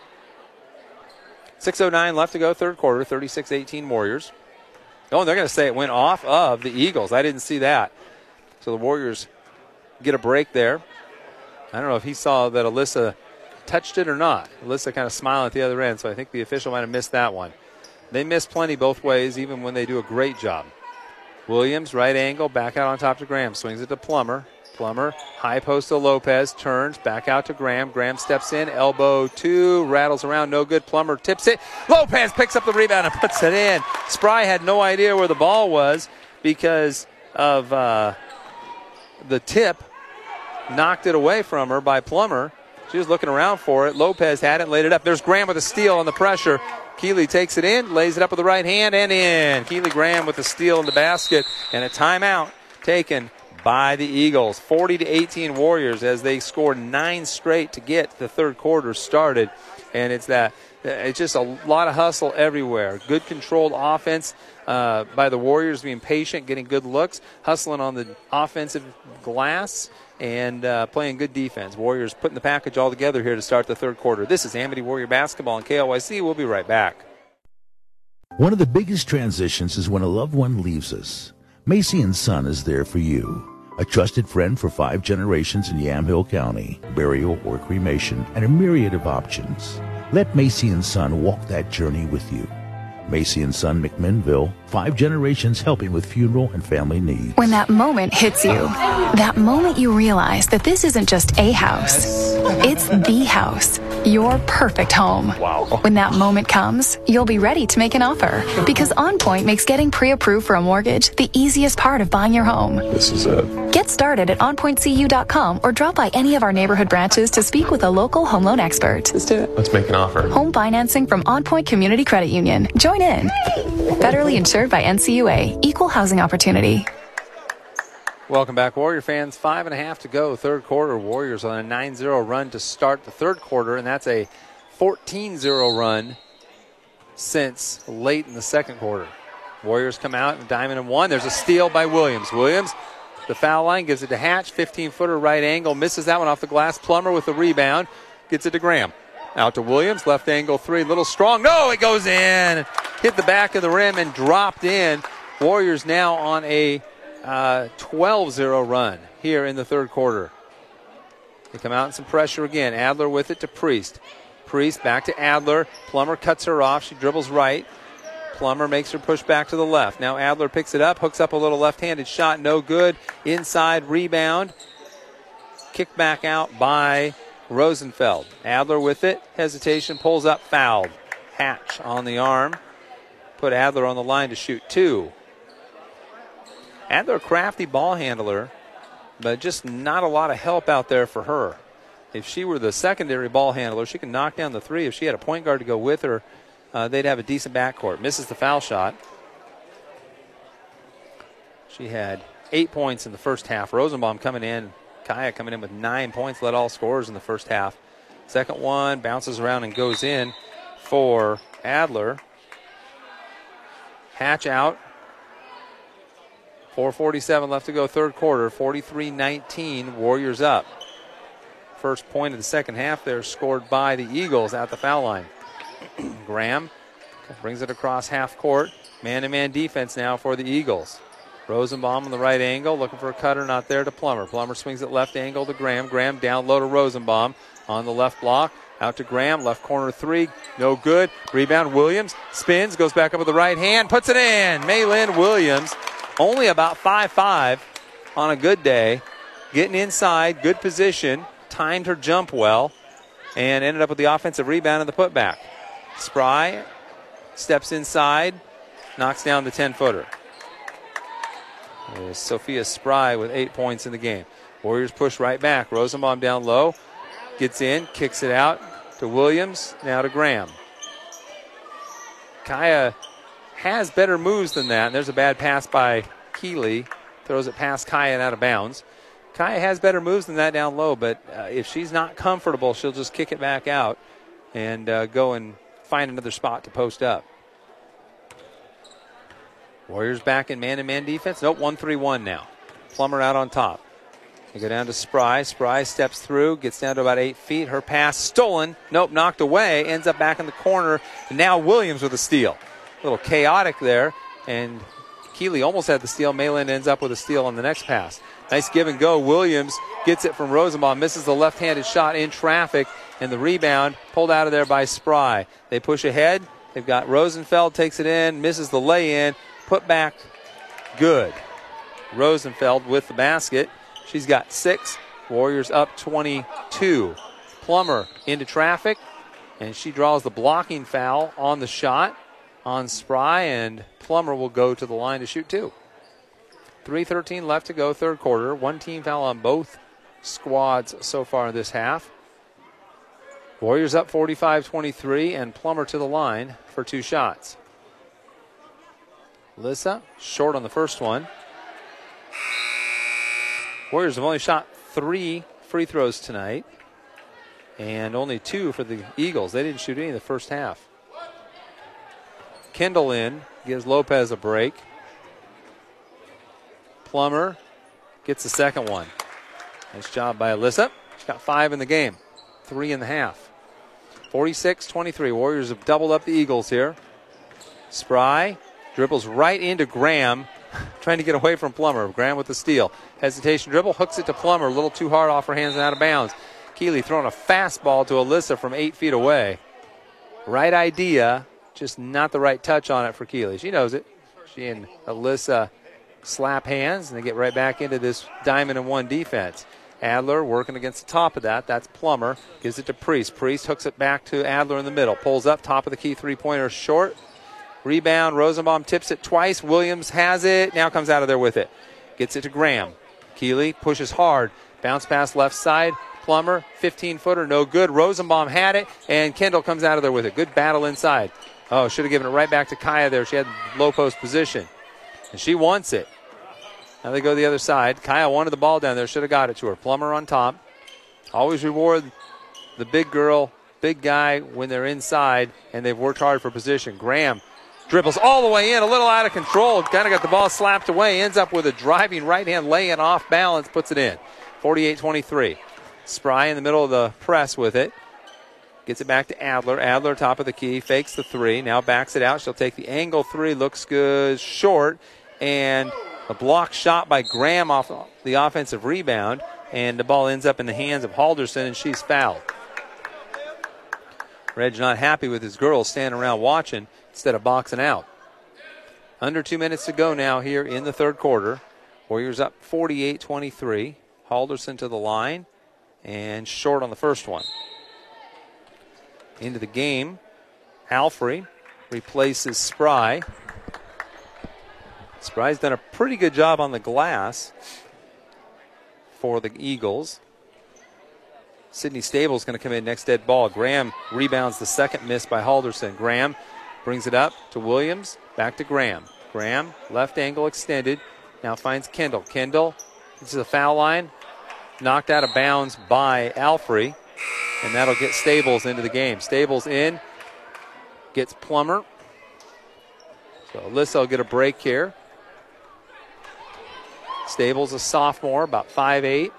6:09 left to go, third quarter, 36-18 Warriors. Oh, and they're going to say it went off of the Eagles. I didn't see that. So the Warriors get a break there. I don't know if he saw that Alyssa touched it or not. Alyssa kind of smiling at the other end, so I think the official might have missed that one. They miss plenty both ways, even when they do a great job. Williams, right angle, back out on top to Graham. Swings it to Plummer. Plummer, high post to Lopez, turns, back out to Graham. Graham steps in, elbow 2, rattles around, no good. Plummer tips it. Lopez picks up the rebound and puts it in. Spry had no idea where the ball was because of the tip. Knocked it away from her by Plummer. She was looking around for it. Lopez had it, laid it up. There's Graham with a steal on the pressure. Keeley takes it in, lays it up with the right hand, and in. Keeley Graham with the steal in the basket, and a timeout taken by the Eagles. 40-18 Warriors as they score 9 straight to get the third quarter started. And it's just a lot of hustle everywhere. Good controlled offense by the Warriors, being patient, getting good looks, hustling on the offensive glass, and playing good defense. Warriors putting the package all together here to start the third quarter. This is Amity Warrior Basketball on KLYC. We'll be right back. One of the biggest transitions is when a loved one leaves us. Macy & Son is there for you. A trusted friend for 5 generations in Yamhill County. Burial or cremation and a myriad of options. Let Macy & Son walk that journey with you. Macy & Son McMinnville, 5 generations helping with funeral and family needs. When that moment hits you, that moment you realize that this isn't just a house, it's the house. your perfect home. Wow. When that moment comes, you'll be ready to make an offer. Because OnPoint makes getting pre-approved for a mortgage the easiest part of buying your home. This is it. Get started at onpointcu.com or drop by any of our neighborhood branches to speak with a local home loan expert. Let's do it. Let's make an offer. Home financing from OnPoint Community Credit Union. Join in. Federally insured by NCUA. Equal housing opportunity. Welcome back, Warrior fans. 5.5 to go, third quarter. Warriors on a 9-0 run to start the third quarter, and that's a 14-0 run since late in the second quarter. Warriors come out in diamond and one. There's a steal by Williams. Williams, the foul line, gives it to Hatch. 15-footer right angle. Misses that one off the glass. Plummer with the rebound. Gets it to Graham. Out to Williams. Left angle three. Little strong. No, it goes in. Hit the back of the rim and dropped in. Warriors now on a 12-0 run here in the third quarter. They come out in some pressure again. Adler with it to Priest. Priest back to Adler. Plummer cuts her off. She dribbles right. Plummer makes her push back to the left. Now Adler picks it up, hooks up a little left-handed shot. No good. Inside rebound. Kicked back out by Rosenfeld. Adler with it. Hesitation. Pulls up. Fouled. Hatch on the arm. Put Adler on the line to shoot two. Adler, a crafty ball handler, but just not a lot of help out there for her. If she were the secondary ball handler, she can knock down the three. If she had a point guard to go with her, they'd have a decent backcourt. Misses the foul shot. She had 8 points in the first half. Rosenbaum coming in, Kaya coming in with 9 points, led all scorers in the first half. Second one bounces around and goes in for Adler. Hatch out. 4:47 left to go, third quarter. 43-19, Warriors up. First point of the second half there scored by the Eagles at the foul line. Graham brings it across half court. Man-to-man defense now for the Eagles. Rosenbaum on the right angle, looking for a cutter, not there to Plummer. Plummer swings it left angle to Graham. Graham down low to Rosenbaum on the left block. Out to Graham, left corner three, no good. Rebound, Williams spins, goes back up with the right hand, puts it in. Maylin Williams, only about 5'5" on a good day. Getting inside, good position, timed her jump well, and ended up with the offensive rebound and the putback. Spry steps inside, knocks down the 10-footer. There's Sophia Spry with 8 points in the game. Warriors push right back. Rosenbaum down low, gets in, kicks it out to Williams, now to Graham. Kaya has better moves than that. And there's a bad pass by Keeley. Throws it past Kaya and out of bounds. Kaya has better moves than that down low, but if she's not comfortable, she'll just kick it back out and go and find another spot to post up. Warriors back in man-to-man defense. Nope, 1-3-1 now. Plummer out on top. They go down to Spry. Spry steps through, gets down to about 8 feet. Her pass stolen. Nope, knocked away. Ends up back in the corner. And now Williams with a steal. A little chaotic there. And Keeley almost had the steal. Maylin ends up with a steal on the next pass. Nice give and go. Williams gets it from Rosenbaum. Misses the left-handed shot in traffic. And the rebound pulled out of there by Spry. They push ahead. They've got Rosenfeld takes it in. Misses the lay-in. Put back good. Rosenfeld with the basket. She's got 6. Warriors up 22. Plummer into traffic, and she draws the blocking foul on the shot on Spry, and Plummer will go to the line to shoot 2. 3:13 left to go, third quarter. One team foul on both squads so far this half. Warriors up 45-23, and Plummer to the line for 2 shots. Lissa short on the first one. Warriors have only shot 3 free throws tonight, and only 2 for the Eagles. They didn't shoot any in the first half. Kendall in, gives Lopez a break. Plummer gets the second one. Nice job by Alyssa. She's got 5 in the game, 3 in the half. 46-23. Warriors have doubled up the Eagles here. Spry dribbles right into Graham, trying to get away from Plummer. Graham with the steal. Hesitation dribble, hooks it to Plummer. A little too hard off her hands and out of bounds. Keeley throwing a fastball to Alyssa from 8 feet away. Right idea, just not the right touch on it for Keeley. She knows it. She and Alyssa slap hands, and they get right back into this diamond and one defense. Adler working against the top of that. That's Plummer. Gives it to Priest. Priest hooks it back to Adler in the middle. Pulls up, top of the key, three-pointer short. Rebound, Rosenbaum tips it twice. Williams has it. Now comes out of there with it. Gets it to Graham. Keeley pushes hard. Bounce pass left side. Plummer, 15-footer, no good. Rosenbaum had it, and Kendall comes out of there with it. Good battle inside. Oh, should have given it right back to Kaya there. She had low post position, and she wants it. Now they go the other side. Kaya wanted the ball down there. Should have got it to her. Plummer on top. Always reward the big girl, big guy when they're inside, and they've worked hard for position. Graham dribbles all the way in, a little out of control. Kind of got the ball slapped away. Ends up with a driving right hand, laying off balance, puts it in. 48-23. Spry in the middle of the press with it. Gets it back to Adler. Adler, top of the key, fakes the three. Now backs it out. She'll take the angle three. Looks good. Short. And a block shot by Graham off the offensive rebound. And the ball ends up in the hands of Halderson, and she's fouled. Reg not happy with his girls standing around watching instead of boxing out. Under 2 minutes to go now here in the third quarter. Warriors up 48-23. Halderson to the line. And short on the first one. Into the game, Alfrey replaces Spry. Spry's done a pretty good job on the glass for the Eagles. Sydney Stable's going to come in next dead ball. Graham rebounds the second miss by Halderson. Graham brings it up to Williams. Back to Graham. Graham, left angle extended. Now finds Kendall. Kendall, this is the foul line. Knocked out of bounds by Alfrey. And that'll get Stables into the game. Stables in. Gets Plummer. So Alyssa will get a break here. Stables, a sophomore, about 5'8".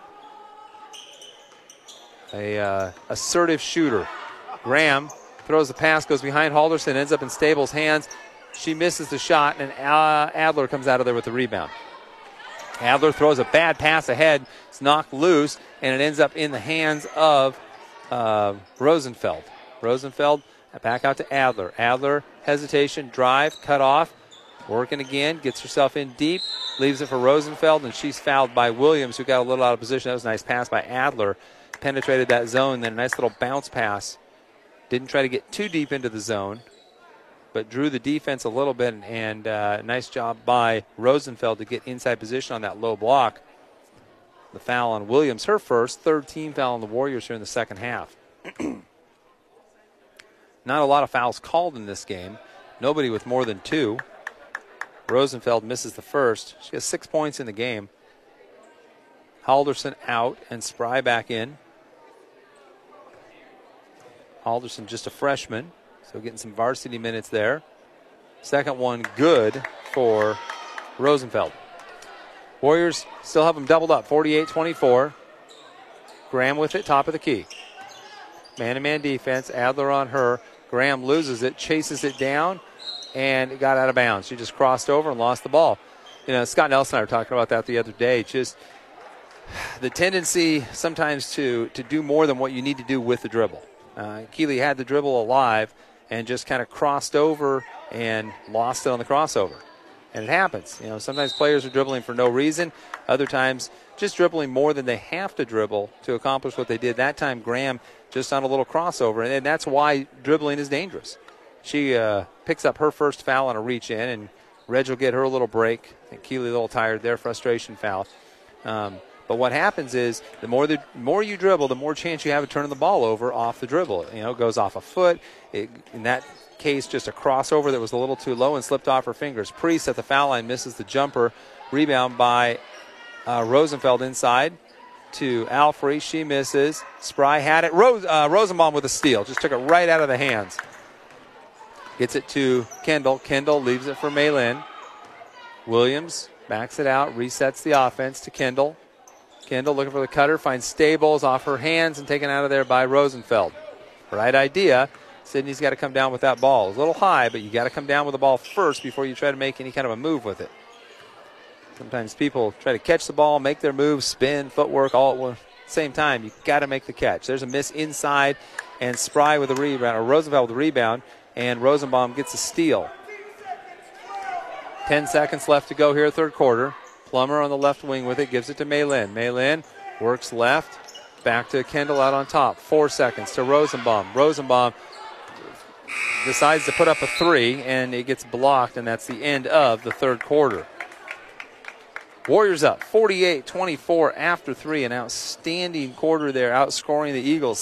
A assertive shooter. Graham throws the pass, goes behind Halderson, ends up in Stables' hands. She misses the shot, and Adler comes out of there with the rebound. Adler throws a bad pass ahead. It's knocked loose, and it ends up in the hands of Rosenfeld. Rosenfeld back out to Adler. Adler, hesitation, drive, cut off. Working again, gets herself in deep, leaves it for Rosenfeld, and she's fouled by Williams, who got a little out of position. That was a nice pass by Adler. Penetrated that zone, then a nice little bounce pass. Didn't try to get too deep into the zone, but drew the defense a little bit, and nice job by Rosenfeld to get inside position on that low block. The foul on Williams, her first, third team foul on the Warriors here in the second half. Not a lot of fouls called in this game. Nobody with more than two. Rosenfeld misses the first. She has 6 points in the game. Halderson out and Spry back in. Halderson just a freshman, so getting some varsity minutes there. Second one good for Rosenfeld. Warriors still have them doubled up, 48-24. Graham with it, top of the key. Man-to-man defense, Adler on her. Graham loses it, chases it down, and it got out of bounds. She just crossed over and lost the ball. You know, Scott Nelson and I were talking about that the other day. Just the tendency sometimes to do more than what you need to do with the dribble. Keeley had the dribble alive and just kind of crossed over and lost it on the crossover. And it happens. You know, sometimes players are dribbling for no reason. Other times just dribbling more than they have to dribble to accomplish what they did. That time Graham just on a little crossover, and that's why dribbling is dangerous. She picks up her first foul on a reach in, and Reg will get her a little break. I think Keeley a little tired there, frustration foul. But what happens is the more you dribble, the more chance you have of turning the ball over off the dribble. You know, it goes off a foot. In that case, just a crossover that was a little too low and slipped off her fingers. Priest at the foul line misses the jumper. Rebound by Rosenfeld inside to Alfrey. She misses. Spry had it. Rosenbaum with a steal. Just took it right out of the hands. Gets it to Kendall. Kendall leaves it for Maylin. Williams backs it out, resets the offense to Kendall. Kendall looking for the cutter, finds Stables off her hands and taken out of there by Rosenfeld. Right idea. Sydney's got to come down with that ball. It's a little high, but you got to come down with the ball first before you try to make any kind of a move with it. Sometimes people try to catch the ball, make their move, spin, footwork, all at the same time. You got to make the catch. There's a miss inside, and Spry with a rebound, or Rosenfeld with a rebound, and Rosenbaum gets a steal. 10 seconds left to go here, third quarter. Plummer on the left wing with it, gives it to Maylin. Maylin Works left, back to Kendall out on top. 4 seconds to Rosenbaum. Rosenbaum decides to put up a 3, and it gets blocked, and that's the end of the third quarter. Warriors up 48-24 after 3. An outstanding quarter there, outscoring the Eagles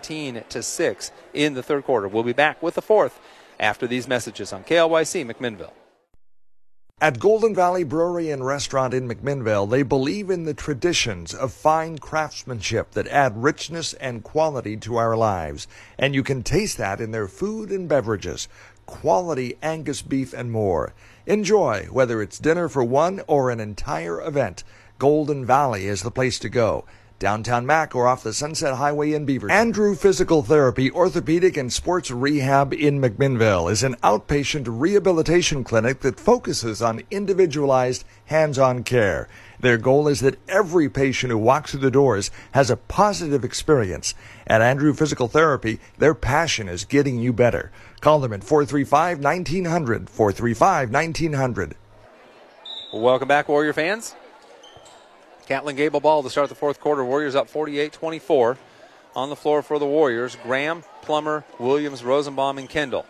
17-6 in the third quarter. We'll be back with the fourth after these messages on KLYC McMinnville. At Golden Valley Brewery and Restaurant in McMinnville, they believe in the traditions of fine craftsmanship that add richness and quality to our lives. And you can taste that in their food and beverages, quality Angus beef and more. Enjoy, whether it's dinner for one or an entire event. Golden Valley is the place to go. Downtown Mac or off the Sunset Highway in Beaverton. Andrew Physical Therapy, Orthopedic and Sports Rehab in McMinnville is an outpatient rehabilitation clinic that focuses on individualized, hands-on care. Their goal is that every patient who walks through the doors has a positive experience. At Andrew Physical Therapy, their passion is getting you better. Call them at 435-1900, 435-1900. Welcome back, Warrior fans. Catlin Gable ball to start the fourth quarter. Warriors up 48-24. On the floor for the Warriors, Graham, Plummer, Williams, Rosenbaum, and Kendall.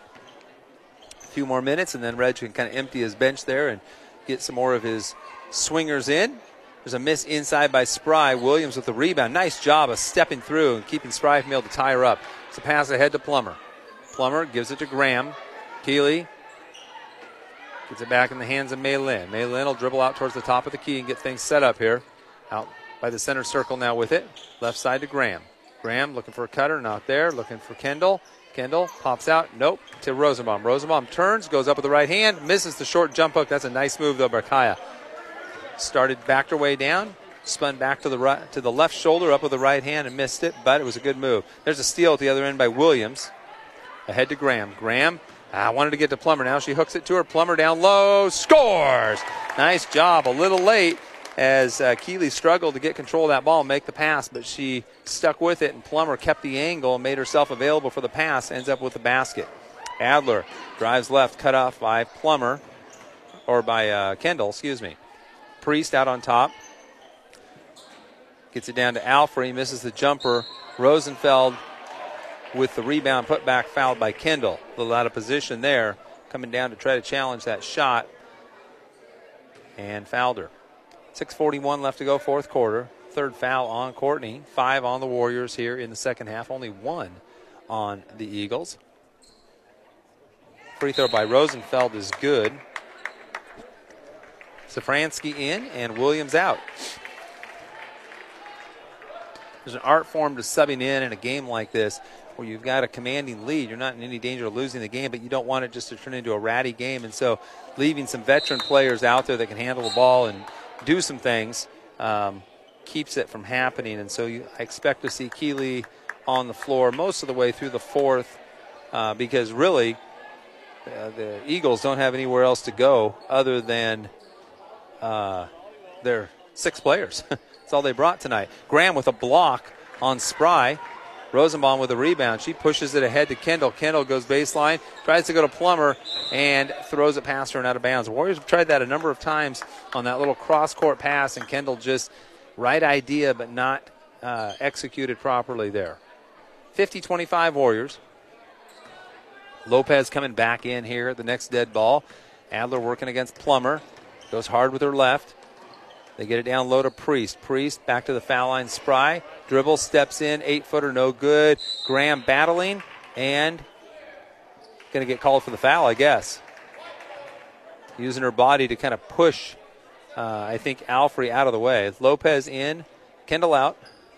A few more minutes, and then Reg can kind of empty his bench there and get some more of his swingers in. There's a miss inside by Spry. Williams with the rebound. Nice job of stepping through and keeping Spry from able to tie her up. It's a pass ahead to Plummer. Plummer gives it to Graham. Keeley gets it back in the hands of Maylin. Maylin will dribble out towards the top of the key and get things set up here. Out by the center circle now with it. Left side to Graham. Graham looking for a cutter, not there. Looking for Kendall. Kendall pops out. Nope. To Rosenbaum. Rosenbaum turns, goes up with the right hand, misses the short jump hook. That's a nice move though by Kaya. Backed her way down, spun back to the left shoulder, up with the right hand and missed it, but it was a good move. There's a steal at the other end by Williams. Ahead to Graham. Graham wanted to get to Plummer. Now she hooks it to her. Plummer down low, scores! Nice job. A little late as Keeley struggled to get control of that ball and make the pass, but she stuck with it, and Plummer kept the angle and made herself available for the pass, ends up with the basket. Adler drives left, cut off by Plummer, or by Kendall, excuse me. Priest out on top. Gets it down to Alfrey, misses the jumper. Rosenfeld with the rebound, put back, fouled by Kendall. A little out of position there, coming down to try to challenge that shot, and fouled her. 6:41 left to go, fourth quarter. Third foul on Courtney. 5 on the Warriors here in the second half. Only 1 on the Eagles. Free throw by Rosenfeld is good. Safransky in and Williams out. There's an art form to subbing in a game like this where you've got a commanding lead. You're not in any danger of losing the game, but you don't want it just to turn into a ratty game. And so leaving some veteran players out there that can handle the ball and do some things keeps it from happening. And so I expect to see Keeley on the floor most of the way through the fourth because really the Eagles don't have anywhere else to go other than their 6 players. That's all they brought tonight. Graham with a block on Spry. Rosenbaum with a rebound. She pushes it ahead to Kendall. Kendall goes baseline, tries to go to Plummer, and throws it past her and out of bounds. The Warriors have tried that a number of times on that little cross-court pass, and Kendall just right idea but not executed properly there. 50-25 Warriors. Lopez coming back in here at the next dead ball. Adler working against Plummer. Goes hard with her left. They get it down low to Priest. Priest back to the foul line. Spry. Dribble, steps in. 8-footer, no good. Graham battling and going to get called for the foul, I guess. Using her body to kind of push, I think, Alfrey out of the way. Lopez in. Kendall out.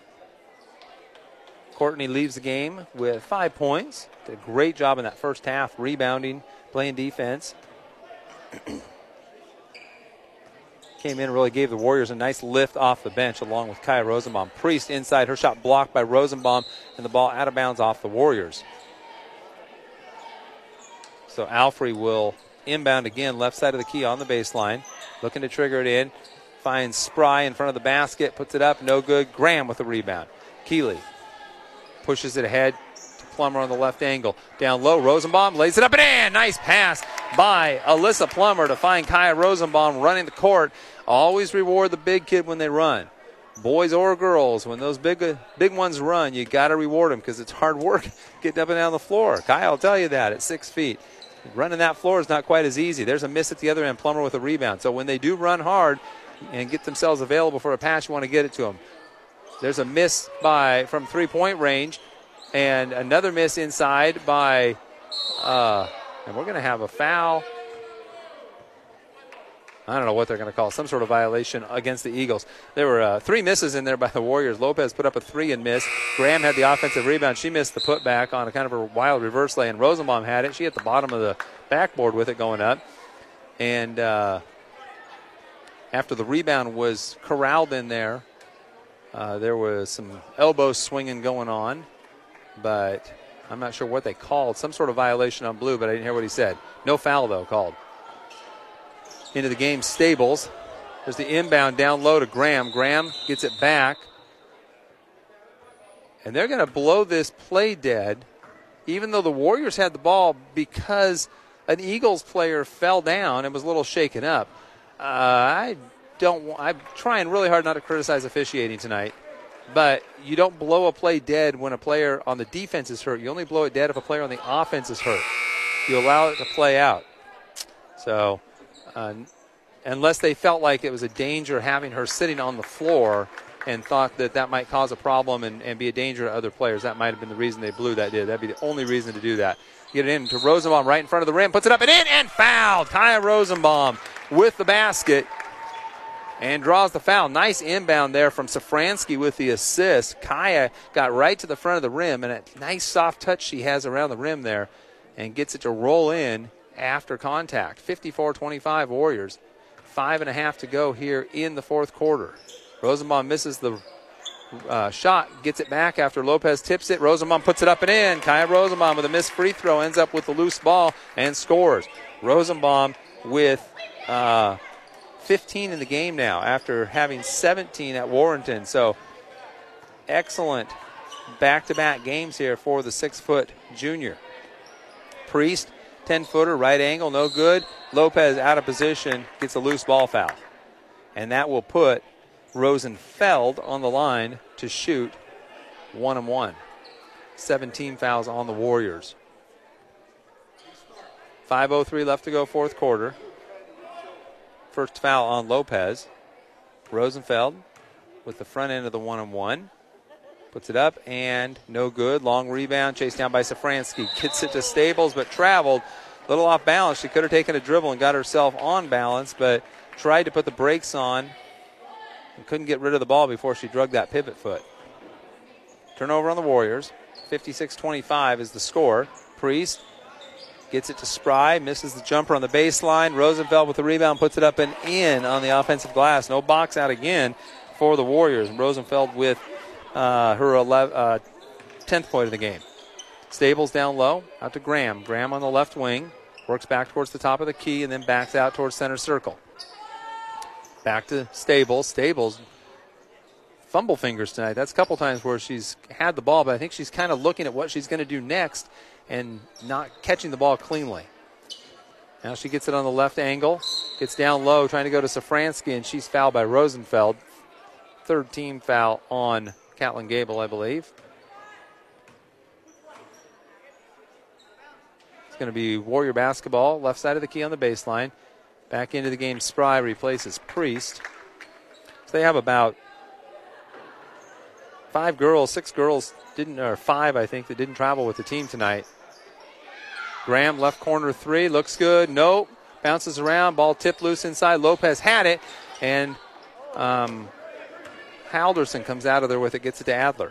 Courtney leaves the game with 5 points. Did a great job in that first half, rebounding, playing defense. Came in and really gave the Warriors a nice lift off the bench along with Kaya Rosenbaum. Priest inside, her shot blocked by Rosenbaum, and the ball out of bounds off the Warriors. So Alfrey will inbound again, left side of the key on the baseline. Looking to trigger it in. Finds Spry in front of the basket, puts it up, no good. Graham with the rebound. Keeley pushes it ahead to Plummer on the left angle. Down low, Rosenbaum lays it up and in. Nice pass by Alyssa Plummer to find Kaya Rosenbaum running the court. Always reward the big kid when they run. boys or girls, when those big ones run, you got to reward them because it's hard work getting up and down the floor. Kaya will tell you that at 6 feet. Running that floor is not quite as easy. There's a miss at the other end, Plummer with a rebound. So when they do run hard and get themselves available for a pass, you want to get it to them. There's a miss from three-point range and another miss inside by, and we're going to have a foul. I don't know what they're going to call, some sort of violation against the Eagles. There were 3 misses in there by the Warriors. Lopez put up a 3 and missed. Graham had the offensive rebound. She missed the putback on a kind of a wild reverse lay, and Rosenbaum had it. She hit the bottom of the backboard with it going up. And after the rebound was corralled in there, there was some elbow swinging going on, but I'm not sure what they called. Some sort of violation on blue, but I didn't hear what he said. No foul, though, called. Into the game, Stables. There's the inbound down low to Graham. Graham gets it back. And they're going to blow this play dead, even though the Warriors had the ball, because an Eagles player fell down and was a little shaken up. I'm trying really hard not to criticize officiating tonight, but you don't blow a play dead when a player on the defense is hurt. You only blow it dead if a player on the offense is hurt. You allow it to play out. So unless they felt like it was a danger having her sitting on the floor and thought that might cause a problem and be a danger to other players, that might have been the reason they blew that dead. That'd be the only reason to do that. Get it in to Rosenbaum right in front of the rim, puts it up and in, and fouled. Kaya Rosenbaum with the basket and draws the foul. Nice inbound there from Safransky with the assist. Kaya got right to the front of the rim, and a nice soft touch she has around the rim there and gets it to roll in after contact. 54-25 Warriors. 5.5 to go here in the fourth quarter. Rosenbaum misses the shot, gets it back after Lopez tips it. Rosenbaum puts it up and in. Kaya Rosenbaum with a missed free throw ends up with the loose ball and scores. Rosenbaum with 15 in the game now after having 17 at Warrenton. So excellent back-to-back games here for the 6-foot junior. Priest, 10-footer, right angle, no good. Lopez out of position, gets a loose ball foul. And that will put Rosenfeld on the line to shoot 1-1. 17 fouls on the Warriors. 5:03 left to go, fourth quarter. First foul on Lopez. Rosenfeld with the front end of the 1-on-1. Puts it up and no good. Long rebound chased down by Safransky. Gets it to Stables but traveled. A little off balance. She could have taken a dribble and got herself on balance, but tried to put the brakes on and couldn't get rid of the ball before she drug that pivot foot. Turnover on the Warriors. 56-25 is the score. Priest gets it to Spry. Misses the jumper on the baseline. Rosenfeld with the rebound puts it up and in on the offensive glass. No box out again for the Warriors. And Rosenfeld with her 10th point of the game. Stables down low, out to Graham. Graham on the left wing, works back towards the top of the key and then backs out towards center circle. Back to Stables. Stables, fumble fingers tonight. That's a couple times where she's had the ball, but I think she's kind of looking at what she's going to do next and not catching the ball cleanly. Now she gets it on the left angle, gets down low, trying to go to Safransky, and she's fouled by Rosenfeld. Third team foul on Catlin Gable, I believe. It's going to be Warrior basketball, left side of the key on the baseline. Back into the game, Spry replaces Priest. So they have about 6 girls or 5, I think, that didn't travel with the team tonight. Graham, left corner 3, looks good. Nope. Bounces around, ball tipped loose inside. Lopez had it, and Halderson comes out of there with it, gets it to Adler.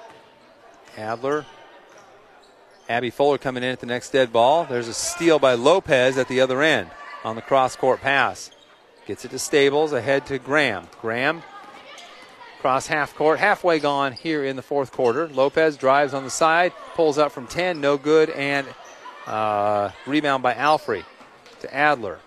Abby Fuller coming in at the next dead ball. There's a steal by Lopez at the other end on the cross-court pass. Gets it to Stables, ahead to Graham. Graham, cross half court, halfway gone here in the fourth quarter. Lopez drives on the side, pulls up from 10, no good, and rebound by Alfrey to Adler.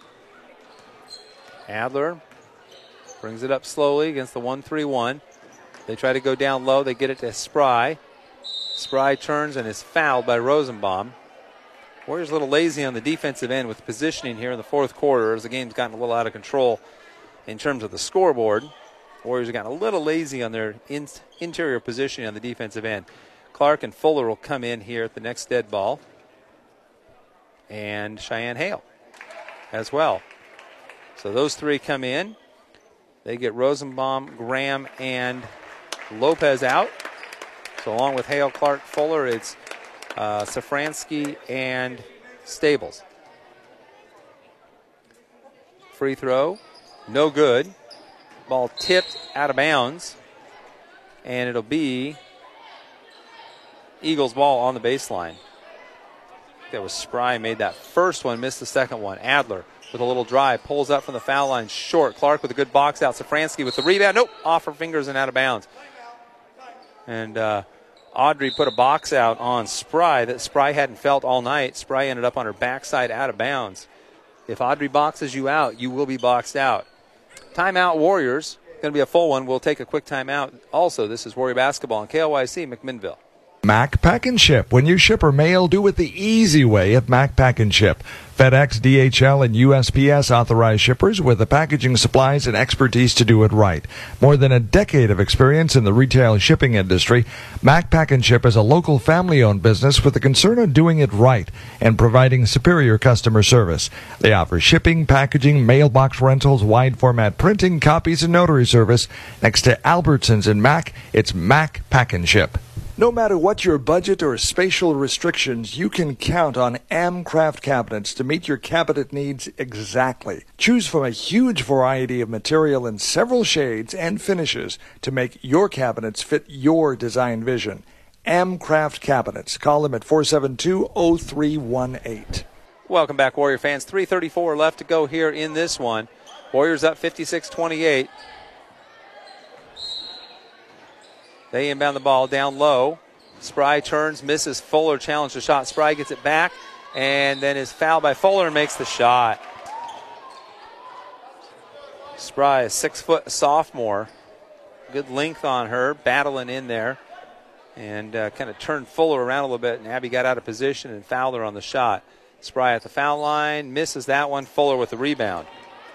Adler brings it up slowly against the 1-3-1. They try to go down low. They get it to Spry. Spry turns and is fouled by Rosenbaum. Warriors a little lazy on the defensive end with positioning here in the fourth quarter as the game's gotten a little out of control in terms of the scoreboard. Warriors have gotten a little lazy on their interior positioning on the defensive end. Clark and Fuller will come in here at the next dead ball. And Cheyenne Hale as well. So those three come in. They get Rosenbaum, Graham, and Lopez out. So along with Hale, Clark, Fuller, it's Safransky and Stables. Free throw, no good. Ball tipped out of bounds. And it'll be Eagles ball on the baseline. That was Spry made that first one, missed the second one. Adler with a little drive, pulls up from the foul line short. Clark with a good box out. Safransky with the rebound. Nope, off her fingers and out of bounds. And Audrey put a box out on Spry that Spry hadn't felt all night. Spry ended up on her backside out of bounds. If Audrey boxes you out, you will be boxed out. Timeout Warriors. Going to be a full one. We'll take a quick timeout. Also, this is Warrior Basketball on KLYC McMinnville. Mac Pack and Ship. When you ship or mail, do it the easy way at Mac Pack and Ship. FedEx, DHL, and USPS authorized shippers with the packaging supplies and expertise to do it right. More than a decade of experience in the retail shipping industry, Mac Pack and Ship is a local family-owned business with a concern on doing it right and providing superior customer service. They offer shipping, packaging, mailbox rentals, wide-format printing, copies, and notary service. Next to Albertsons and Mac, it's Mac Pack and Ship. No matter what your budget or spatial restrictions, you can count on Amcraft Cabinets to meet your cabinet needs exactly. Choose from a huge variety of material in several shades and finishes to make your cabinets fit your design vision. Amcraft Cabinets. Call them at 472-0318. Welcome back, Warrior fans. 3:34 left to go here in this one. Warriors up 56-28. They inbound the ball down low. Spry turns, misses. Fuller challenged the shot. Spry gets it back and then is fouled by Fuller and makes the shot. Spry, a 6-foot sophomore. Good length on her, battling in there. And kind of turned Fuller around a little bit, and Abby got out of position and fouled her on the shot. Spry at the foul line, misses that one. Fuller with the rebound.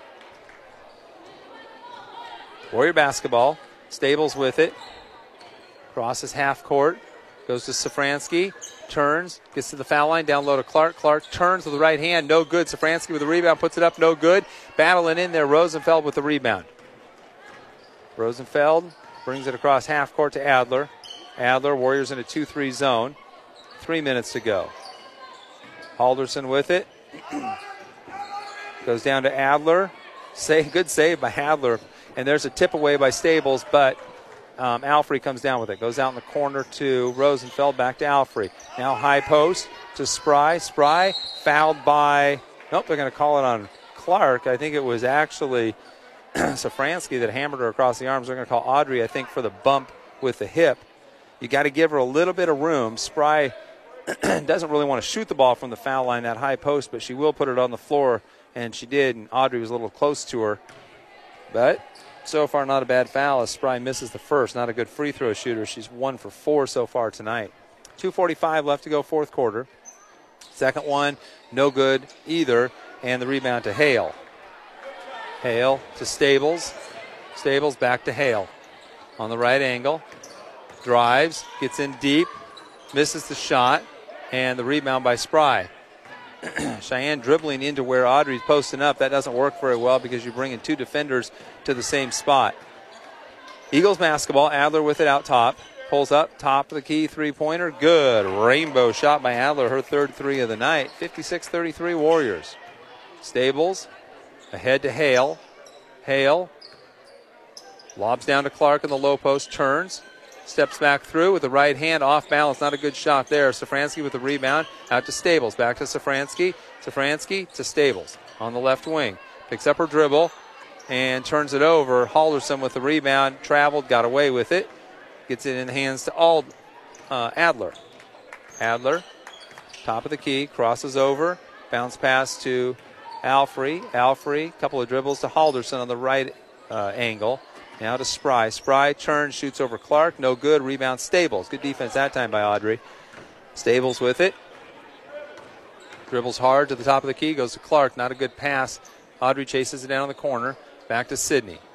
Warrior basketball. Stables with it. Crosses half court, goes to Safransky, turns, gets to the foul line, down low to Clark. Clark turns with the right hand, no good. Safransky with the rebound, puts it up, no good. Battling in there, Rosenfeld with the rebound. Rosenfeld brings it across half court to Adler. Adler, Warriors in a 2-3 zone. 3 minutes to go. Halderson with it. Goes down to Adler. Good save by Adler. And there's a tip away by Stables, but Alfrey comes down with it. Goes out in the corner to Rosenfeld, back to Alfrey. Now high post to Spry. Spry fouled by, nope, they're going to call it on Clark. I think it was actually Safransky that hammered her across the arms. They're going to call Audrey, I think, for the bump with the hip. You got to give her a little bit of room. Spry doesn't really want to shoot the ball from the foul line, that high post, but she will put it on the floor, and she did, and Audrey was a little close to her. But so far, not a bad foul as Spry misses the first. Not a good free throw shooter. She's 1 for 4 so far tonight. 2:45 left to go, fourth quarter. Second one, no good either. And the rebound to Hale. Hale to Stables. Stables back to Hale. On the right angle. Drives, gets in deep, misses the shot, and the rebound by Spry. Cheyenne dribbling into where Audrey's posting up. That doesn't work very well because you bring in two defenders to the same spot. Eagles basketball. Adler with it out top. Pulls up, top of the key, three-pointer. Good. Rainbow shot by Adler, her third three of the night. 56-33 Warriors. Stables ahead to Hale. Hale lobs down to Clark in the low post, turns. Steps back through with the right hand, off balance. Not a good shot there. Safransky with the rebound. Out to Stables. Back to Safransky. Safransky to Stables on the left wing. Picks up her dribble and turns it over. Halderson with the rebound. Traveled, got away with it. Gets it in the hands to Adler. Adler, top of the key, crosses over. Bounce pass to Alfrey. Alfrey, couple of dribbles to Halderson on the right angle. Now to Spry. Spry turns, shoots over Clark. No good. Rebound Stables. Good defense that time by Audrey. Stables with it. Dribbles hard to the top of the key. Goes to Clark. Not a good pass. Audrey chases it down in the corner. Back to Sydney.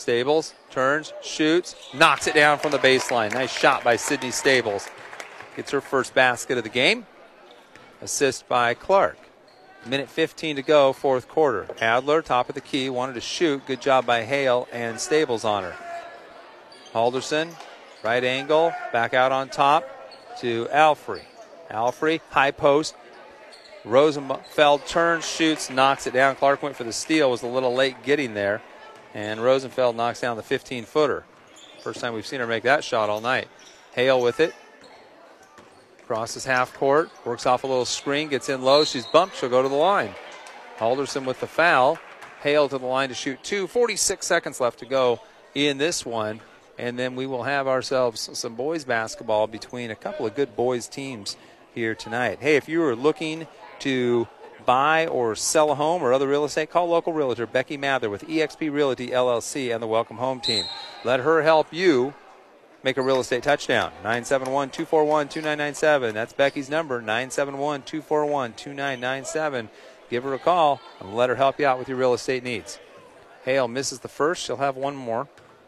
Stables turns, shoots, knocks it down from the baseline. Nice shot by Sydney Stables. Gets her first basket of the game. Assist by Clark. Minute 15 to go, fourth quarter. Adler, top of the key, wanted to shoot. Good job by Hale and Stables on her. Halderson, right angle, back out on top to Alfrey. Alfrey, high post. Rosenfeld turns, shoots, knocks it down. Clark went for the steal, was a little late getting there. And Rosenfeld knocks down the 15-footer. First time we've seen her make that shot all night. Hale with it. Crosses half court, works off a little screen, gets in low. She's bumped. She'll go to the line. Halderson with the foul. Hale to the line to shoot two. 46 seconds left to go in this one. And then we will have ourselves some boys basketball between a couple of good boys teams here tonight. Hey, if you are looking to buy or sell a home or other real estate, call local realtor Becky Mather with eXp Realty LLC and the Welcome Home team. Let her help you make a real estate touchdown. 971-241-2997. That's Becky's number, 971-241-2997. Give her a call and let her help you out with your real estate needs. Hale misses the first. She'll have one more.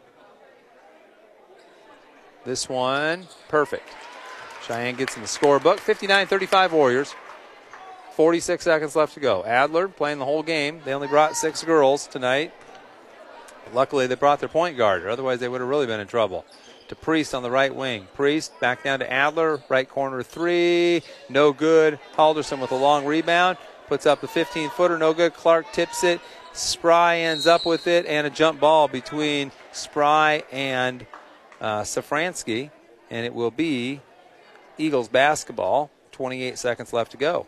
This one, perfect. Cheyenne gets in the scorebook. 59-35 Warriors. 46 seconds left to go. Adler playing the whole game. They only brought 6 girls tonight. Luckily, they brought their point guard, or otherwise they would have really been in trouble. To Priest on the right wing. Priest back down to Adler. Right corner three. No good. Halderson with a long rebound. Puts up the 15-footer. No good. Clark tips it. Spry ends up with it. And a jump ball between Spry and Safransky. And it will be Eagles basketball. 28 seconds left to go.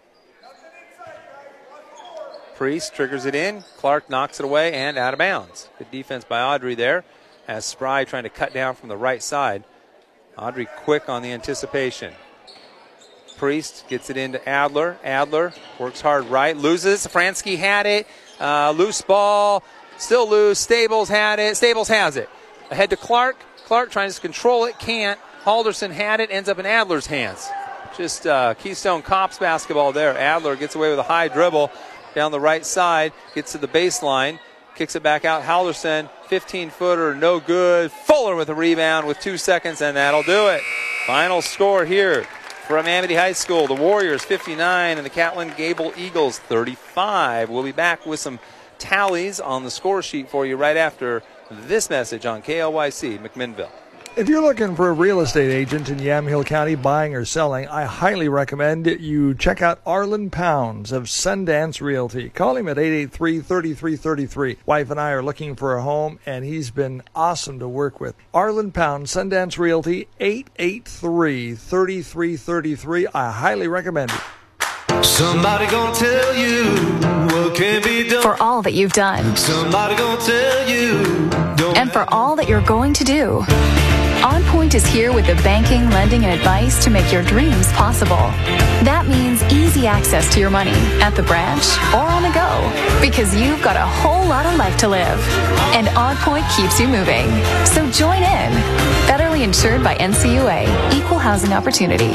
Priest triggers it in. Clark knocks it away and out of bounds. Good defense by Audrey there. As Spry trying to cut down from the right side. Audrey quick on the anticipation. Priest gets it into Adler. Adler works hard right. Loses. Safransky had it. Loose ball. Still loose. Stables had it. Stables has it. Ahead to Clark. Clark trying to control it. Can't. Halderson had it. Ends up in Adler's hands. Just Keystone Cops basketball there. Adler gets away with a high dribble down the right side. Gets to the baseline. Kicks it back out. Halderson, 15-footer, no good. Fuller with a rebound with 2 seconds, and that'll do it. Final score here from Amity High School. The Warriors 59 and the Catlin Gable Eagles 35. We'll be back with some tallies on the score sheet for you right after this message on KLYC McMinnville. If you're looking for a real estate agent in Yamhill County buying or selling, I highly recommend you check out Arlen Pounds of Sundance Realty. Call him at 883-3333. Wife and I are looking for a home, and he's been awesome to work with. Arlen Pounds, Sundance Realty, 883-3333. I highly recommend it. Somebody gonna tell you what can be done. For all that you've done. Somebody gonna tell you. And for all that you're going to do. On Point is here with the banking, lending, and advice to make your dreams possible. That means easy access to your money at the branch or on the go, because you've got a whole lot of life to live. And On Point keeps you moving. So join in. Federally insured by NCUA. Equal housing opportunity.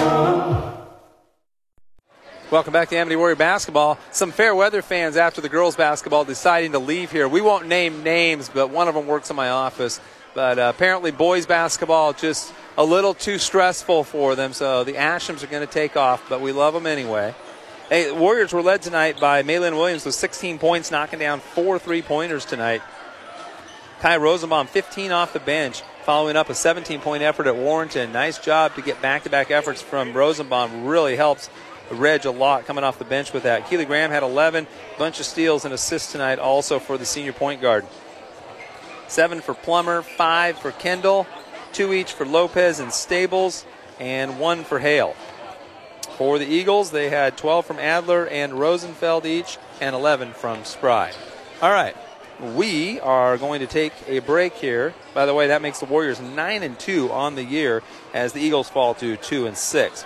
Welcome back to Amity Warrior Basketball. Some fair weather fans after the girls basketball deciding to leave here. We won't name names, but one of them works in my office. But apparently boys basketball just a little too stressful for them, so the Ashams are going to take off, but we love them anyway. Hey, the Warriors were led tonight by Maylin Williams with 16 points, knocking down 4 3-pointers tonight. Kai Rosenbaum, 15 off the bench, following up a 17-point effort at Warrenton. Nice job to get back-to-back efforts from Rosenbaum. Really helps Reg a lot coming off the bench with that. Keely Graham had 11, bunch of steals and assists tonight also for the senior point guard. 7 for Plummer, 5 for Kendall, 2 each for Lopez and Stables, and 1 for Hale. For the Eagles, they had 12 from Adler and Rosenfeld each, and 11 from Spry. All right, we are going to take a break here. By the way, that makes the Warriors 9-2 on the year as the Eagles fall to 2-6.